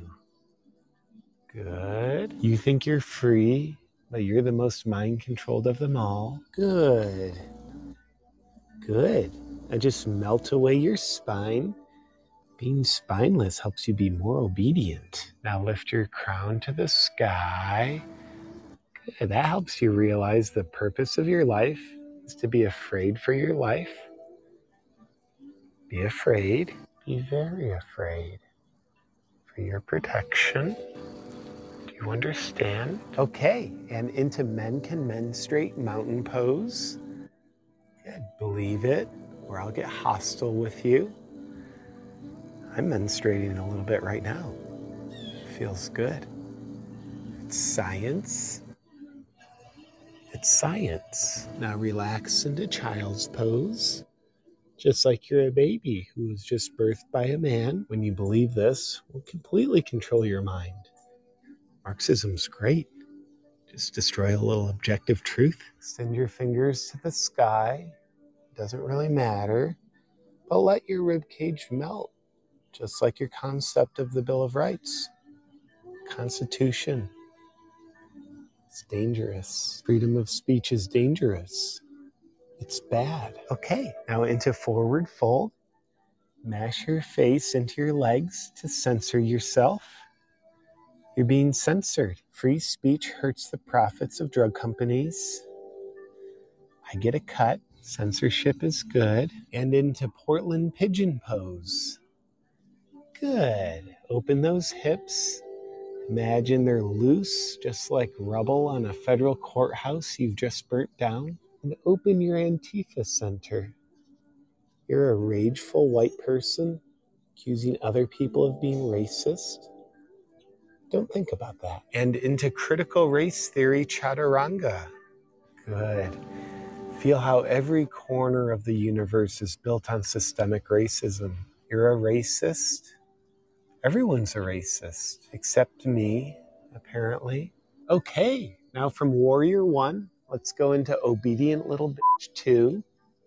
Good. You think you're free, but you're the most mind-controlled of them all. Good. Good. Now just melt away your spine. Being spineless helps you be more obedient. Now lift your crown to the sky. Good. That helps you realize the purpose of your life is to be afraid for your life. Be afraid. Be very afraid. For your protection. Do you understand? Okay, and into men can menstruate mountain pose. Good. Believe it, or I'll get hostile with you. I'm menstruating a little bit right now. Feels good. It's science. It's science. Now relax into child's pose. Just like you're a baby who was just birthed by a man. When you believe this, will completely control your mind. Marxism's great. Just destroy a little objective truth. Send your fingers to the sky. Doesn't really matter. But let your ribcage melt. Just like your concept of the Bill of Rights. Constitution. It's dangerous. Freedom of speech is dangerous. It's bad. Okay, now into forward fold. Mash your face into your legs to censor yourself. You're being censored. Free speech hurts the profits of drug companies. I get a cut. Censorship is good. And into Portland pigeon pose. Good. Open those hips. Imagine they're loose, just like rubble on a federal courthouse you've just burnt down. And open your Antifa center. You're a rageful white person accusing other people of being racist. Don't think about that. And into critical race theory chaturanga. Good. Feel how every corner of the universe is built on systemic racism. You're a racist. Everyone's a racist, except me, apparently. Okay, now from Warrior One, let's go into Obedient Little Bitch Two.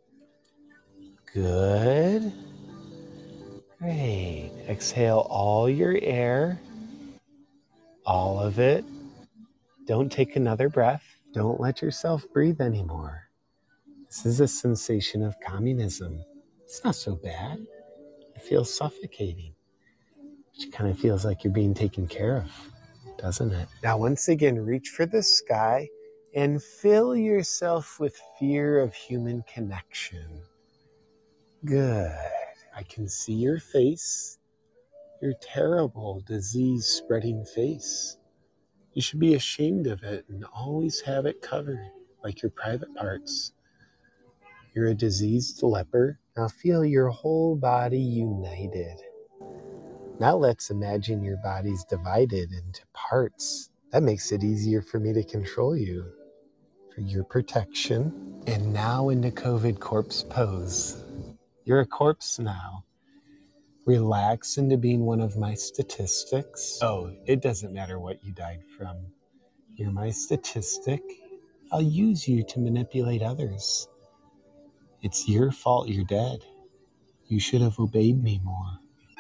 Good. Great. Exhale all your air. All of it. Don't take another breath. Don't let yourself breathe anymore. This is a sensation of communism. It's not so bad. It feels suffocating. It kind of feels like you're being taken care of, doesn't it? Now, once again, reach for the sky and fill yourself with fear of human connection. Good. I can see your face, your terrible disease-spreading face. You should be ashamed of it and always have it covered, like your private parts. You're a diseased leper. Now feel your whole body united. Now let's imagine your body's divided into parts. That makes it easier for me to control you, for your protection. And now into COVID corpse pose. You're a corpse now. Relax into being one of my statistics. Oh, it doesn't matter what you died from. You're my statistic. I'll use you to manipulate others. It's your fault you're dead. You should have obeyed me more.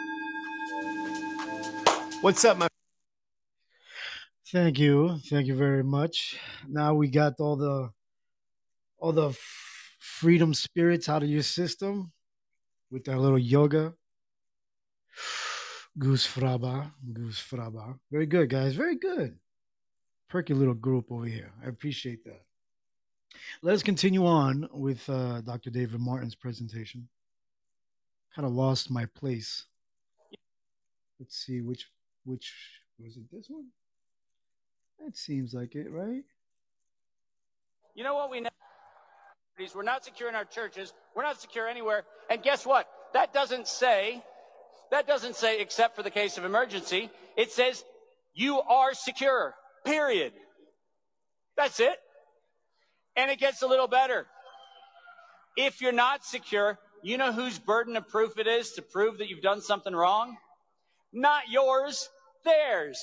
What's up, my... Thank you. Thank you very much. Now we got all the all the f- freedom spirits out of your system with that little yoga. Goose Fraba. Goose Fraba. Very good, guys. Very good. Perky little group over here. I appreciate that. Let us continue on with uh, Doctor David Martin's presentation. Kind of lost my place. Let's see which which was it. This one? That seems like it, right? You know what we know? We're not secure in our churches. We're not secure anywhere. And guess what? That doesn't say, that doesn't say except for the case of emergency. It says you are secure, period. That's it. And it gets a little better. If you're not secure, you know whose burden of proof it is to prove that you've done something wrong? Not yours, theirs.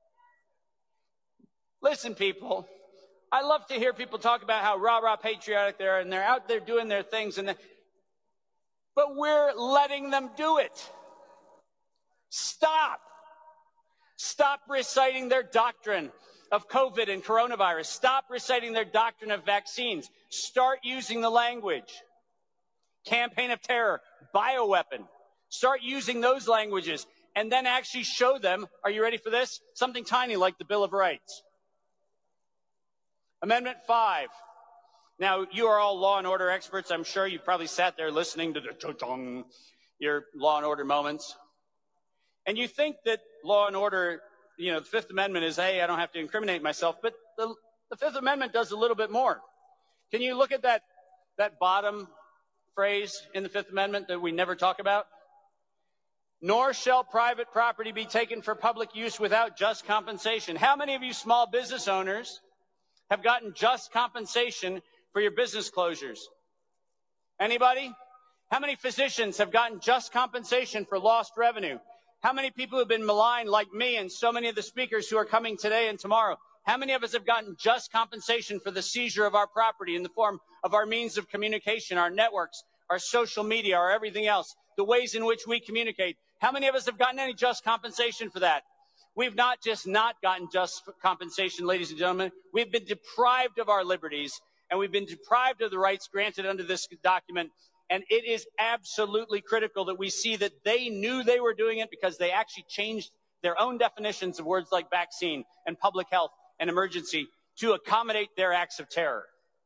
Listen, people, I love to hear people talk about how rah-rah patriotic they are, and they're out there doing their things, and the, but we're letting them do it. Stop. Stop reciting their doctrine of COVID and coronavirus. Stop reciting their doctrine of vaccines. Start using the language. Campaign of terror, bioweapon. Start using those languages, and then actually show them, are you ready for this? Something tiny like the Bill of Rights. Amendment five. Now, you are all law and order experts. I'm sure you probably sat there listening to the your law and order moments. And you think that law and order, you know, the Fifth Amendment is, hey, I don't have to incriminate myself. But the, the Fifth Amendment does a little bit more. Can you look at that, that bottom phrase in the Fifth Amendment that we never talk about? Nor shall private property be taken for public use without just compensation. How many of you small business owners have gotten just compensation for your business closures? Anybody? How many physicians have gotten just compensation for lost revenue? How many people have been maligned like me and so many of the speakers who are coming today and tomorrow? How many of us have gotten just compensation for the seizure of our property in the form of our means of communication, our networks, our social media, our everything else, the ways in which we communicate? How many of us have gotten any just compensation for that? We've not just not gotten just compensation, ladies and gentlemen. We've been deprived of our liberties, and we've been deprived of the rights granted under this document. And it is absolutely critical that we see that they knew they were doing it because they actually changed their own definitions of words like vaccine and public health and emergency to accommodate their acts of terror.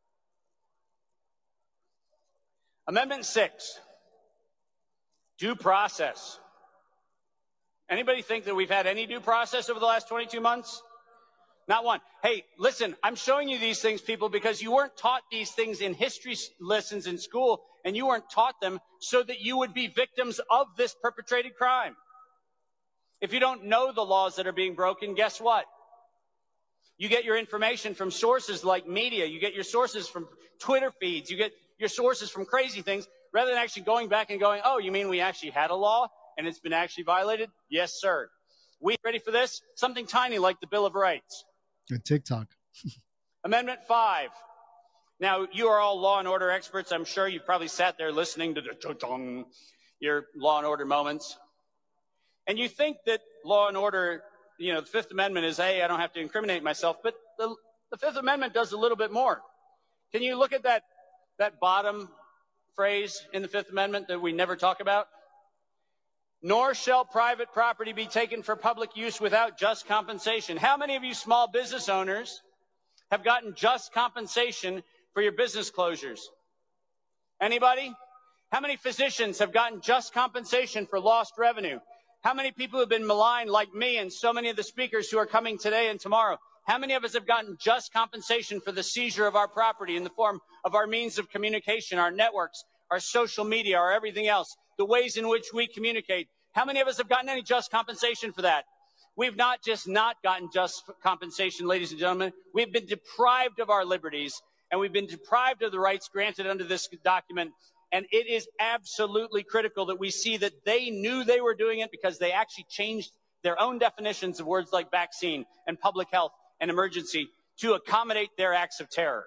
Amendment six, due process. Anybody think that we've had any due process over the last twenty-two months? Not one. Hey, listen, I'm showing you these things, people, because you weren't taught these things in history lessons in school, and you weren't taught them so that you would be victims of this perpetrated crime. If you don't know the laws that are being broken, guess what? You get your information from sources like media. You get your sources from Twitter feeds. You get your sources from crazy things, rather than actually going back and going, oh, you mean we actually had a law and it's been actually violated? Yes, sir. We ready for this? Something tiny like the Bill of Rights. Good TikTok. Amendment five. Now, you are all law and order experts. I'm sure you've probably sat there listening to the your law and order moments. And you think that law and order, you know, the Fifth Amendment is, hey, I don't have to incriminate myself. But the, the Fifth Amendment does a little bit more. Can you look at that, that bottom phrase in the Fifth Amendment that we never talk about? Nor shall private property be taken for public use without just compensation. How many of you small business owners have gotten just compensation for your business closures? Anybody? How many physicians have gotten just compensation for lost revenue? How many people have been maligned like me and so many of the speakers who are coming today and tomorrow? How many of us have gotten just compensation for the seizure of our property in the form of our means of communication, our networks, our social media, our everything else, the ways in which we communicate? How many of us have gotten any just compensation for that? We've not just not gotten just compensation, ladies and gentlemen. We've been deprived of our liberties, and we've been deprived of the rights granted under this document. And it is absolutely critical that we see that they knew they were doing it because they actually changed their own definitions of words like vaccine and public health and emergency to accommodate their acts of terror.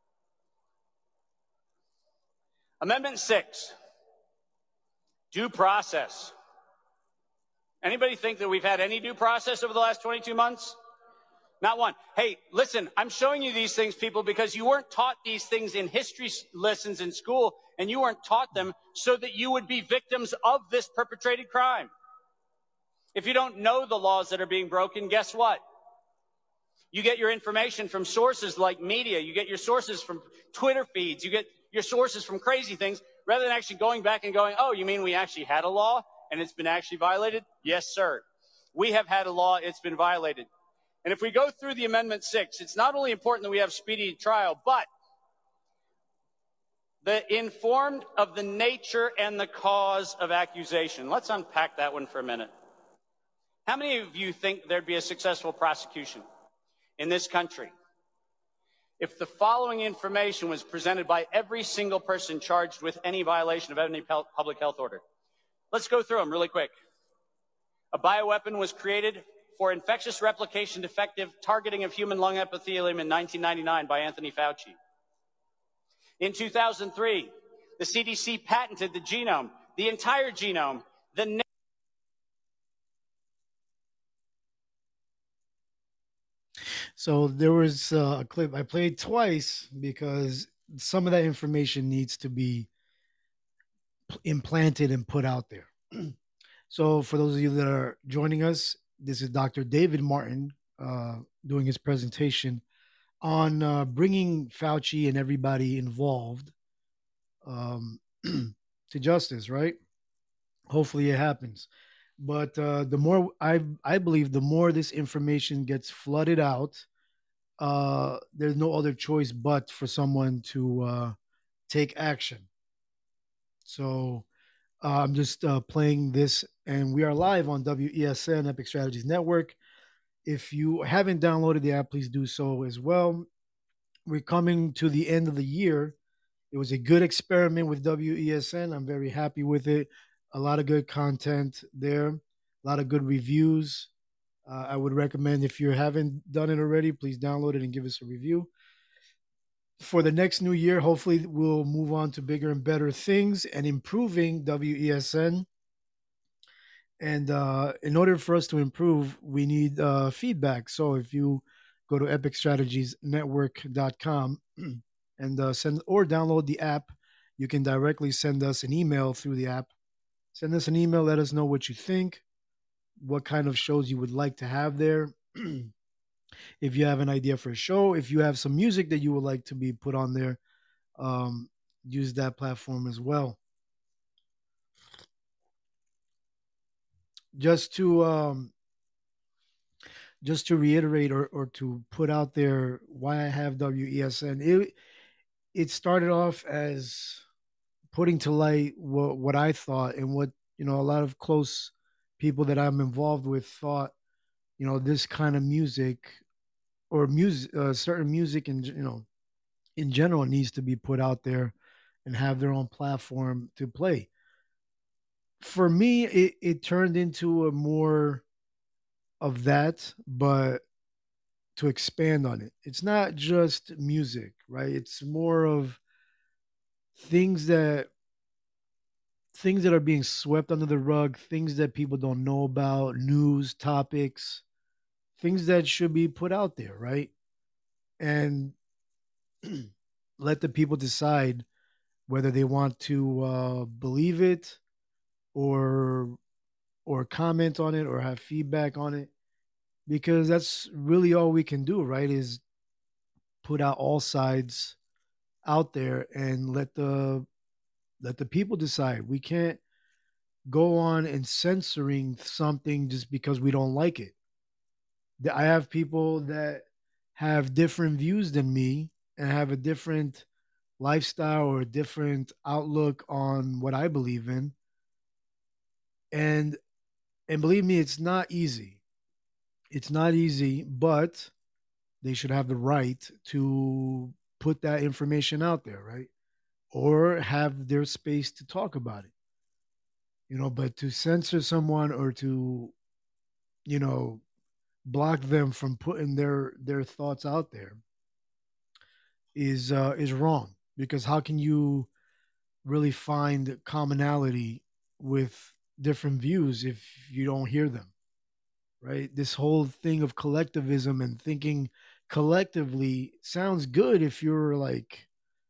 Amendment six, due process. Anybody think that we've had any due process over the last twenty-two months? Not one. Hey, listen, I'm showing you these things, people, because you weren't taught these things in history s- lessons in school, and you weren't taught them so that you would be victims of this perpetrated crime. If you don't know the laws that are being broken, guess what? You get your information from sources like media. You get your sources from Twitter feeds. You get your sources from crazy things rather than actually going back and going, oh, you mean we actually had a law and it's been actually violated? Yes, sir. We have had a law. It's been violated. And if we go through the Amendment six, it's not only important that we have speedy trial, but the informed of the nature and the cause of accusation. Let's unpack that one for a minute. How many of you think there'd be a successful prosecution in this country if the following information was presented by every single person charged with any violation of any pub- public health order? Let's go through them really quick. A bioweapon was created for infectious replication defective targeting of human lung epithelium in nineteen ninety-nine by Anthony Fauci. In two thousand three, the C D C patented the genome, the entire genome, the na- So there was uh, a clip I played twice because some of that information needs to be p- implanted and put out there. So for those of you that are joining us, this is Doctor David Martin uh, doing his presentation on uh, bringing Fauci and everybody involved um, to justice, right? Hopefully it happens. But uh, the more I I believe, the more this information gets flooded out, uh, there's no other choice but for someone to uh, take action. So uh, I'm just uh, playing this, and we are live on W E S N Epic Strategies Network. If you haven't downloaded the app, please do so as well. We're coming to the end of the year. It was a good experiment with W E S N. I'm very happy with it. A lot of good content there, a lot of good reviews. Uh, I would recommend if you haven't done it already, please download it and give us a review. For the next new year, hopefully we'll move on to bigger and better things and improving W E S N. And uh, in order for us to improve, we need uh, feedback. So if you go to epic strategies network dot com and uh, send or download the app, you can directly send us an email through the app. Send us an email, let us know what you think, what kind of shows you would like to have there. If you have an idea for a show, if you have some music that you would like to be put on there, um, use that platform as well. Just to um, just to reiterate or, or to put out there why I have W E S N, it it started off as putting to light what what I thought and what you know a lot of close people that I'm involved with thought. You know, this kind of music or music, uh, certain music, and you know, in general, needs to be put out there and have their own platform to play. For me, it, it turned into a more of that, but to expand on it. It's not just music, right? It's more of things that things that are being swept under the rug, things that people don't know about, news topics, things that should be put out there, right? And let the people decide whether they want to uh, believe it or or comment on it or have feedback on it, because that's really all we can do, right? Is put out all sides out there and let the let the people decide. We can't go on and censoring something just because we don't like it. I have people that have different views than me and have a different lifestyle or a different outlook on what I believe in. And and believe me, it's not easy. It's not easy, but they should have the right to put that information out there, right? Or have their space to talk about it. You know, but to censor someone or to, you know, block them from putting their their thoughts out there is uh is wrong, because how can you really find commonality with different views if you don't hear them? right? This whole thing of collectivism and thinking collectively sounds good if you're like,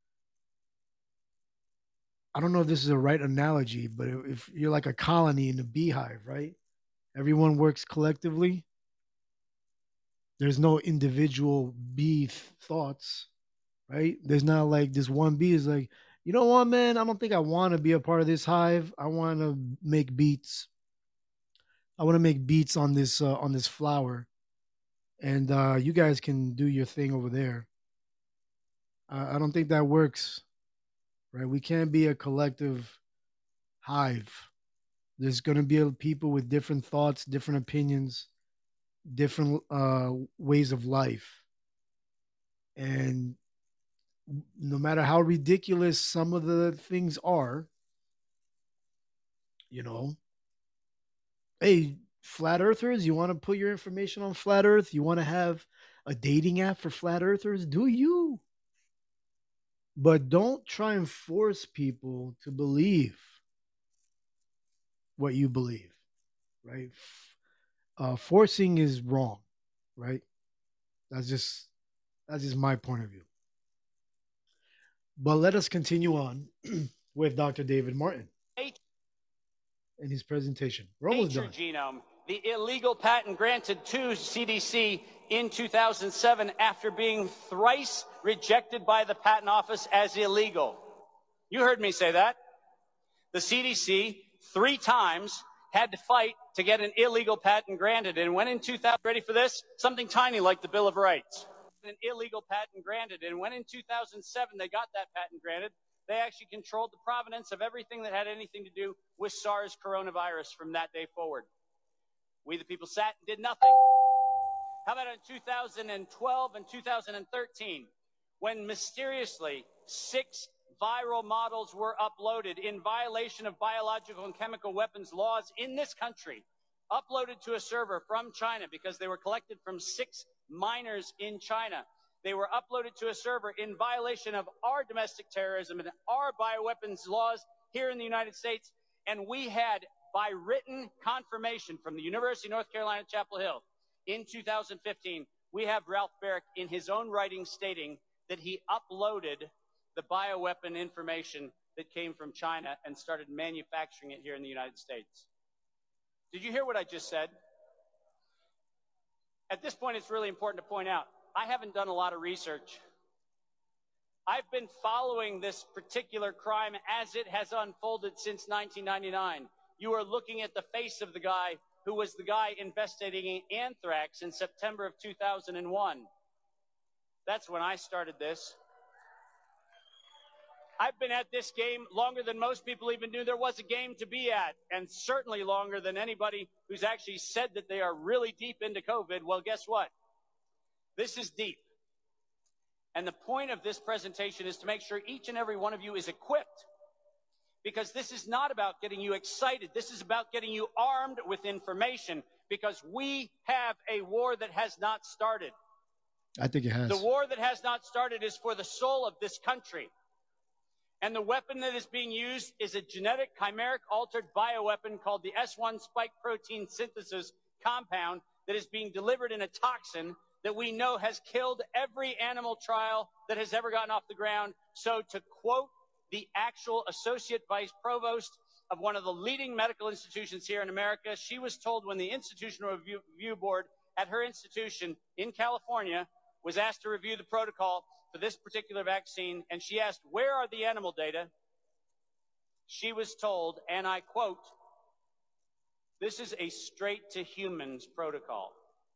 I don't know if this is a right analogy, but if you're like a colony in a beehive, right? Everyone works collectively. There's no individual bee thoughts, right? There's not like this one bee is like, you know what, man? I don't think I want to be a part of this hive. I want to make beats. I want to make beats on this uh, on this flower, and uh, you guys can do your thing over there. Uh, I don't think that works, right? We can't be a collective hive. There's going to be people with different thoughts, different opinions, different uh, ways of life, and no matter how ridiculous some of the things are, you know, hey, flat earthers, you want to put your information on flat earth? You want to have a dating app for flat earthers? Do you? But don't try and force people to believe what you believe, right? Uh, forcing is wrong, right? That's just that's just my point of view. But let us continue on with Doctor David Martin and his presentation. We're almost Nature done. Genome, the illegal patent granted to C D C in two thousand seven after being thrice rejected by the Patent Office as illegal. You heard me say that. The C D C three times had to fight to get an illegal patent granted. And when in two thousand, ready for this? Something tiny like the Bill of Rights. An illegal patent granted. And when in two thousand seven they got that patent granted, they actually controlled the provenance of everything that had anything to do with SARS coronavirus from that day forward. We the people sat and did nothing. How about in two thousand twelve and two thousand thirteen, when mysteriously six viral models were uploaded in violation of biological and chemical weapons laws in this country, uploaded to a server from China because they were collected from six minors in China. They were uploaded to a server in violation of our domestic terrorism and our bioweapons laws here in the United States. And we had, by written confirmation from the University of North Carolina, Chapel Hill, in two thousand fifteen, we have Ralph Baric in his own writing stating that he uploaded the bioweapon information that came from China and started manufacturing it here in the United States. Did you hear what I just said? At this point, it's really important to point out, I haven't done a lot of research. I've been following this particular crime as it has unfolded since nineteen ninety-nine. You are looking at the face of the guy who was the guy investigating anthrax in September of two thousand one. That's when I started this. I've been at this game longer than most people even knew there was a game to be at, and certainly longer than anybody who's actually said that they are really deep into COVID. Well, guess what? This is deep. And the point of this presentation is to make sure each and every one of you is equipped, because this is not about getting you excited. This is about getting you armed with information, because we have a war that has not started. I think it has. The war that has not started is for the soul of this country. And the weapon that is being used is a genetic chimeric altered bioweapon called the S one spike protein synthesis compound that is being delivered in a toxin that we know has killed every animal trial that has ever gotten off the ground. So to quote the actual associate vice provost of one of the leading medical institutions here in America, she was told when the Institutional Review, Review Board at her institution in California was asked to review the protocol for this particular vaccine, and she asked, where are the animal data? She was told, and I quote, this is a straight to humans protocol.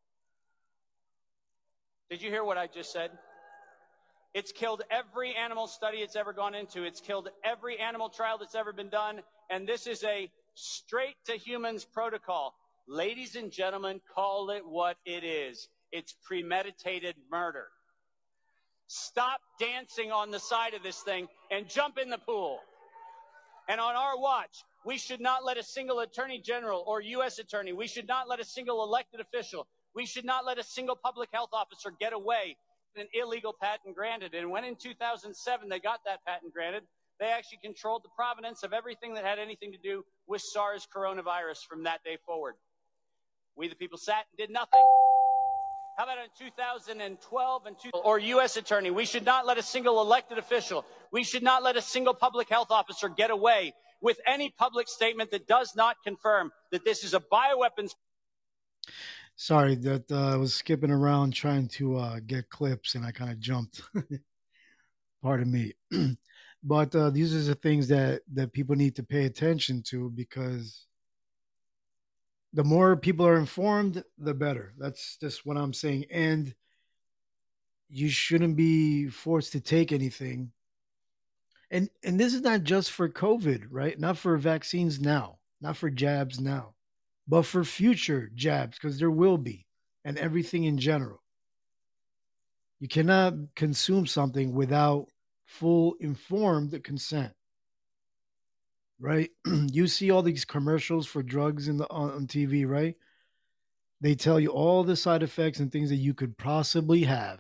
Did you hear what I just said? It's killed every animal study it's ever gone into. It's killed every animal trial that's ever been done. And this is a straight to humans protocol. Ladies and gentlemen, call it what it is. It's premeditated murder. Stop dancing on the side of this thing and jump in the pool. And on our watch, we should not let a single attorney general or U S attorney, we should not let a single elected official, we should not let a single public health officer get away with an illegal patent granted. And when in two thousand seven they got that patent granted, they actually controlled the provenance of everything that had anything to do with SARS coronavirus from that day forward. We the people sat and did nothing. How about in two thousand twelve and two, or U S attorney? We should not let a single elected official, we should not let a single public health officer get away with any public statement that does not confirm that this is a bioweapons. Sorry that uh, I was skipping around trying to uh, get clips and I kind of jumped. Pardon me. But uh, these are the things that, that people need to pay attention to, because the more people are informed, the better. That's just what I'm saying. And you shouldn't be forced to take anything. And and this is not just for COVID, right? Not for vaccines now, not for jabs now, but for future jabs, because there will be, and everything in general. You cannot consume something without full informed consent, right? You see all these commercials for drugs in the on, on T V, right? They tell you all the side effects and things that you could possibly have.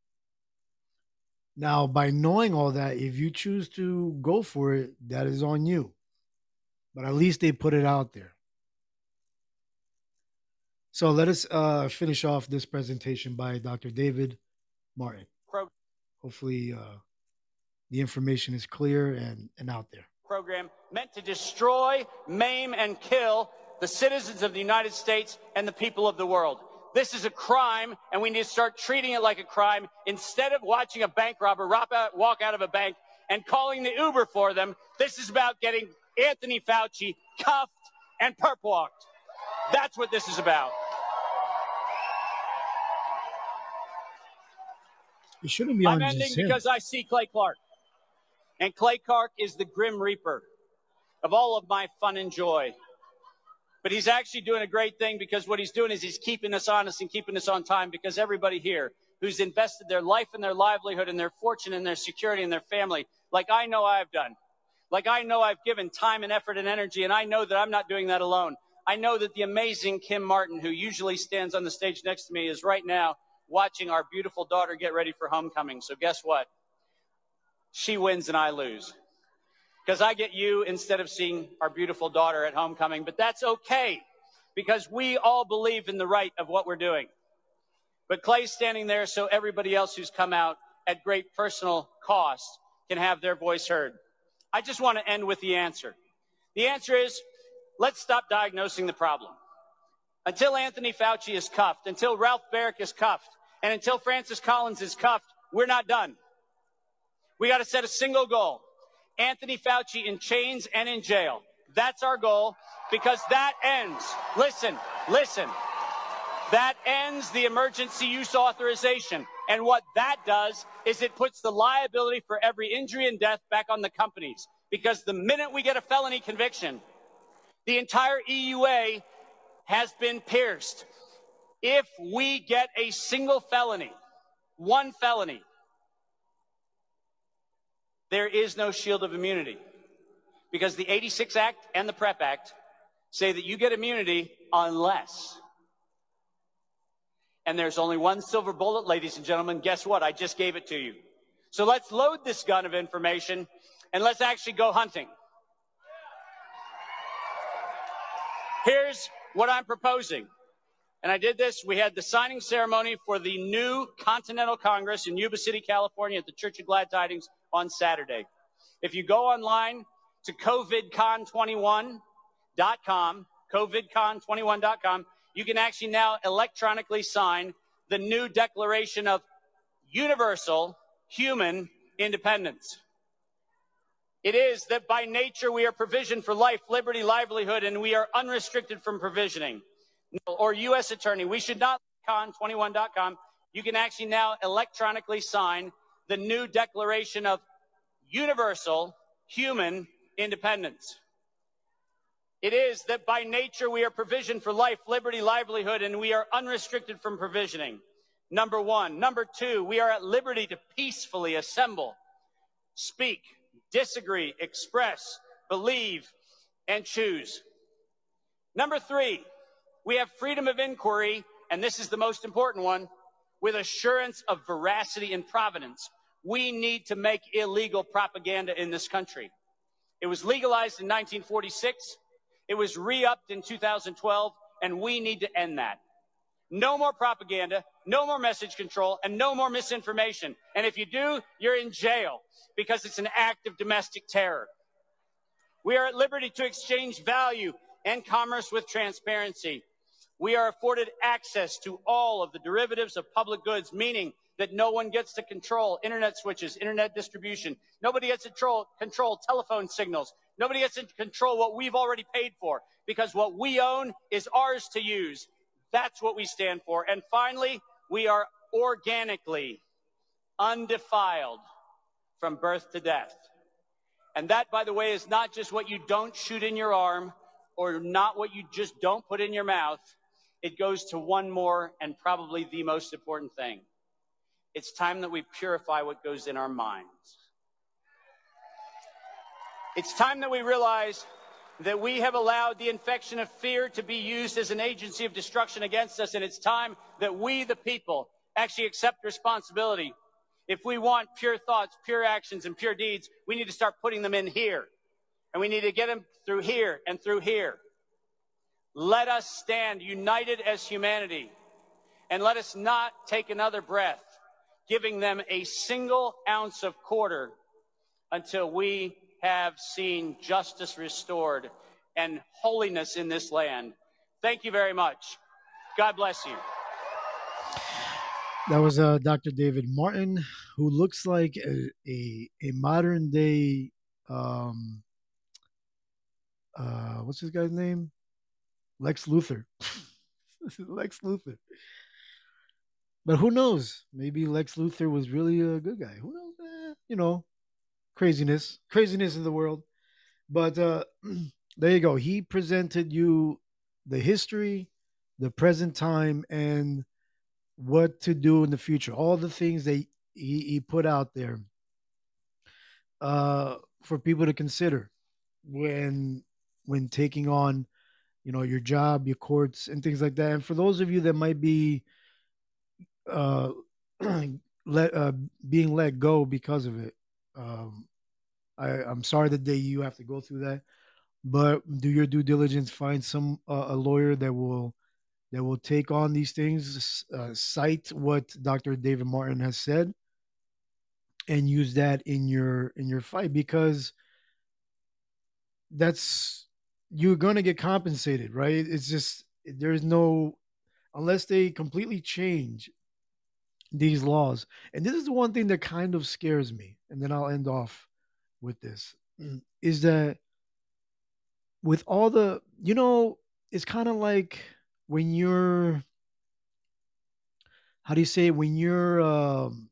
Now, by knowing all that, if you choose to go for it, that is on you. But at least they put it out there. So let us uh, finish off this presentation by Doctor David Martin. Hopefully uh, the information is clear and, and out there. Program meant to destroy, maim, and kill the citizens of the United States and the people of the world. This is a crime, and we need to start treating it like a crime. Instead of watching a bank robber walk out of a bank and calling the Uber for them, this is about getting Anthony Fauci cuffed and perp walked. That's what this is about. It shouldn't be on I'm ending just him. because I see Clay Clark. And Clay Clark is the Grim Reaper of all of my fun and joy. But he's actually doing a great thing, because what he's doing is he's keeping us honest and keeping us on time, because everybody here who's invested their life and their livelihood and their fortune and their security and their family, like I know I've done, like I know I've given time and effort and energy, and I know that I'm not doing that alone. I know that the amazing Kim Martin, who usually stands on the stage next to me, is right now watching our beautiful daughter get ready for homecoming. So guess what? She wins and I lose, because I get you instead of seeing our beautiful daughter at homecoming. But that's okay, because we all believe in the right of what we're doing. But Clay's standing there so everybody else who's come out at great personal cost can have their voice heard. I just want to end with the answer. The answer is, let's stop diagnosing the problem. Until Anthony Fauci is cuffed, until Ralph Baric is cuffed, and until Francis Collins is cuffed, we're not done. We got to set a single goal. Anthony Fauci in chains and in jail. That's our goal, because that ends, listen, listen, that ends the emergency use authorization. And what that does is it puts the liability for every injury and death back on the companies. Because the minute we get a felony conviction, the entire E U A has been pierced. If we get a single felony, one felony, there is no shield of immunity, because the eighty-six Act and the PrEP Act say that you get immunity unless. And there's only one silver bullet, ladies and gentlemen. Guess what? I just gave it to you. So let's load this gun of information and let's actually go hunting. Here's what I'm proposing. And I did this. We had the signing ceremony for the new Continental Congress in Yuba City, California at the Church of Glad Tidings on Saturday. If you go online to covid con twenty-one dot com, covid con twenty-one dot com, you can actually now electronically sign the new Declaration of Universal Human Independence. It is that by nature we are provisioned for life, liberty, livelihood, and we are unrestricted from provisioning. Or U S attorney, we should not, con twenty-one dot com, you can actually now electronically sign the new Declaration of Universal Human Independence. It is that by nature we are provisioned for life, liberty, livelihood, and we are unrestricted from provisioning. Number one. Number two, we are at liberty to peacefully assemble, speak, disagree, express, believe, and choose. Number three, we have freedom of inquiry, and this is the most important one, with assurance of veracity and provenance. We need to make illegal propaganda in this country. It was legalized in nineteen forty-six. It was re-upped in two thousand twelve. and we need to end that. No more propaganda, no more message control, and no more misinformation. And if you do, you're in jail because it's an act of domestic terror. We are at liberty to exchange value and commerce with transparency. We are afforded access to all of the derivatives of public goods, meaning that no one gets to control internet switches, internet distribution. Nobody gets to control, control telephone signals. Nobody gets to control what we've already paid for, because what we own is ours to use. That's what we stand for. And finally, we are organically undefiled from birth to death. And that, by the way, is not just what you don't shoot in your arm or not what you just don't put in your mouth. It goes to one more and probably the most important thing. It's time that we purify what goes in our minds. It's time that we realize that we have allowed the infection of fear to be used as an agency of destruction against us, and it's time that we, the people, actually accept responsibility. If we want pure thoughts, pure actions, and pure deeds, we need to start putting them in here, and we need to get them through here and through here. Let us stand united as humanity, and let us not take another breath, giving them a single ounce of quarter until we have seen justice restored and holiness in this land. Thank you very much. God bless you. That was uh, Doctor David Martin, who looks like a, a, a modern day, um, uh, what's this guy's name? Lex Luthor. Lex Luthor. But who knows? Maybe Lex Luthor was really a good guy. Who knows? Eh, you know, craziness, craziness in the world. But uh, there you go. He presented you the history, the present time, and what to do in the future. All the things that he, he put out there uh, for people to consider when when taking on, you know, your job, your courts, and things like that. And for those of you that might be uh, let uh, being let go because of it, um, I, I'm sorry that they, you have to go through that, but do your due diligence. Find some uh, a lawyer that will that will take on these things, uh, cite what Doctor David Martin has said, and use that in your in your fight, because that's, you're gonna get compensated, right? It's just, there's no, unless they completely change these laws. And this is the one thing that kind of scares me, and then I'll end off with this, is that with all the, you know, it's kind of like when you're, how do you say it? When you're um,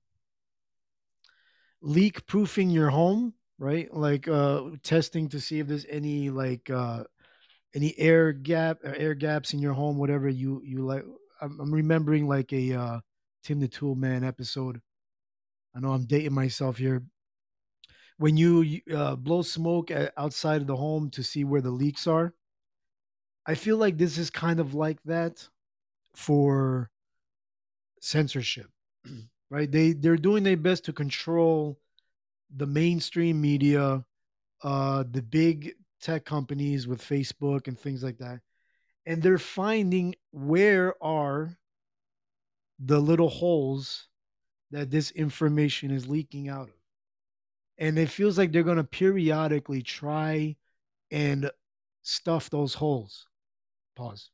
leak proofing your home, right? Like uh, testing to see if there's any like uh, any air gap, uh, air gaps in your home, whatever you you like. I'm, I'm remembering like a uh, Tim the Tool Man episode. I know I'm dating myself here. When you uh, blow smoke at, outside of the home to see where the leaks are, I feel like this is kind of like that for censorship, right? They they're doing their best to control the mainstream media, uh, the big tech companies with Facebook and things like that, and they're finding where are the little holes that this information is leaking out of. And it feels like they're going to periodically try and stuff those holes. Pause.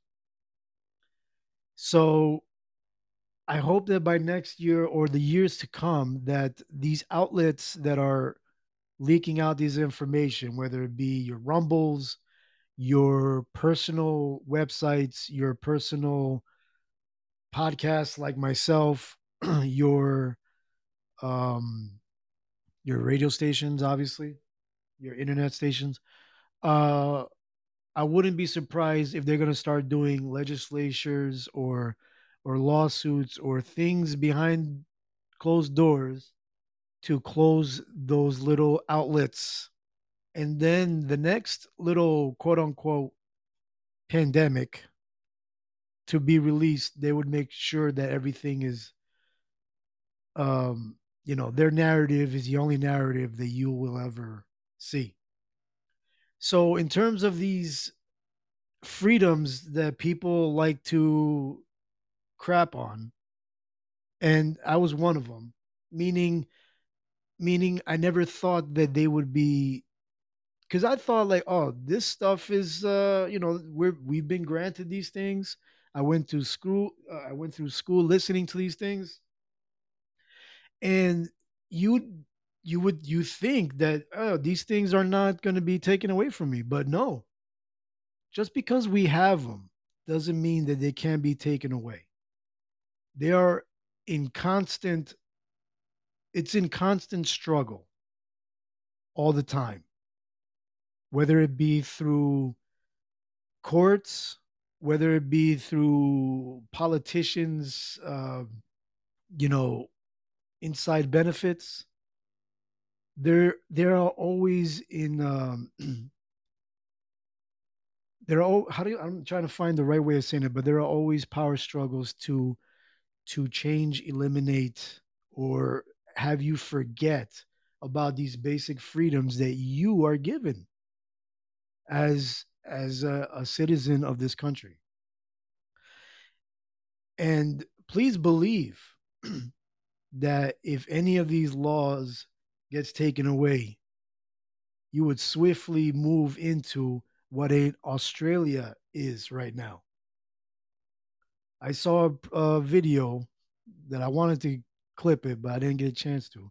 So I hope that by next year or the years to come, that these outlets that are leaking out this information, whether it be your Rumbles, your personal websites, your personal podcasts like myself, your um, your radio stations, obviously, your internet stations. Uh, I wouldn't be surprised if they're going to start doing legislatures or or lawsuits or things behind closed doors to close those little outlets. And then the next little quote unquote pandemic to be released, they would make sure that everything is, um, you know, their narrative is the only narrative that you will ever see. So, in terms of these freedoms that people like to crap on, and I was one of them. Meaning, meaning I never thought that they would be, because I thought like, oh, this stuff is, uh, you know, we're we've been granted these things. I went to school. Uh, I went through school listening to these things, and you you would you think that, oh, these things are not going to be taken away from me, but no. Just because we have them doesn't mean that they can't be taken away. They are in constant. It's in constant struggle all the time, whether it be through courts, whether it be through politicians, uh, you know, inside benefits. There, there are always in. Um, there are al- how do you, I'm trying to find the right way of saying it, but there are always power struggles to to change, eliminate, or have you forget about these basic freedoms that you are given as as a, a citizen of this country. And please believe that if any of these laws gets taken away, you would swiftly move into what a Australia is right now. I saw a, a video that I wanted to clip it, but I didn't get a chance to.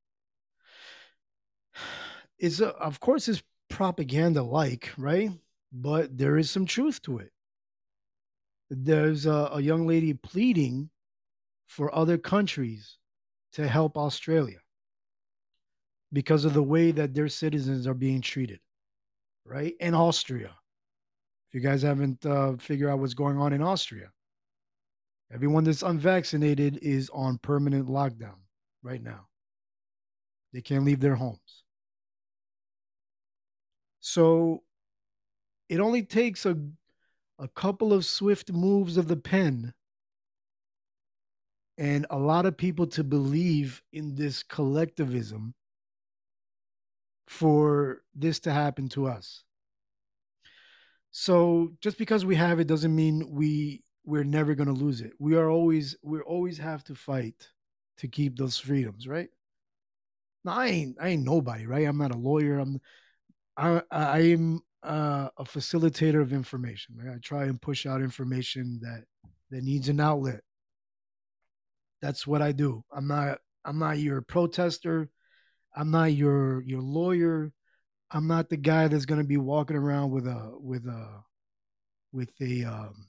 It's a, of course it's propaganda like, right? But there is some truth to it. There's a, a young lady pleading for other countries to help Australia because of the way that their citizens are being treated, right? In Austria. If you guys haven't uh, figured out what's going on in Austria, everyone that's unvaccinated is on permanent lockdown right now. They can't leave their homes. So it only takes a, a couple of swift moves of the pen and a lot of people to believe in this collectivism for this to happen to us. So just because we have it doesn't mean we we're never going to lose it. We are always we always have to fight to keep those freedoms, right? Now I ain't I ain't nobody, right? I'm not a lawyer. I'm I I am uh, a facilitator of information. Right? I try and push out information that that needs an outlet. That's what I do. I'm not I'm not your protester. I'm not your your lawyer. I'm not the guy that's going to be walking around with a with a with a um,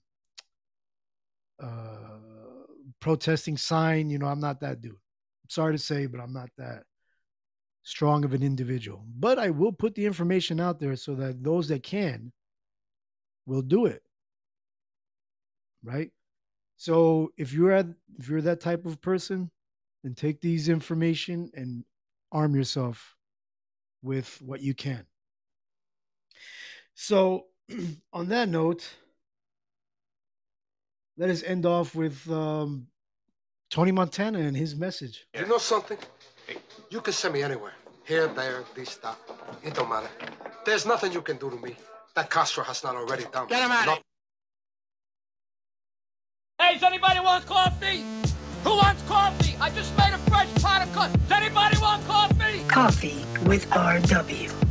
uh, protesting sign. You know, I'm not that dude. I'm sorry to say, but I'm not that strong of an individual. But I will put the information out there so that those that can will do it. Right? So if you're at if you're that type of person, then take these information and arm yourself with what you can. So on that note, let us end off with um, Tony Montana and his message. You know something? You can send me anywhere. Here, there, this, that. It don't matter. There's nothing you can do to me that Castro has not already done. Get him out of Not- here. Hey, does anybody want coffee? Who wants coffee? I just made a fresh pot of coffee. Does anybody want coffee? Coffee with R W.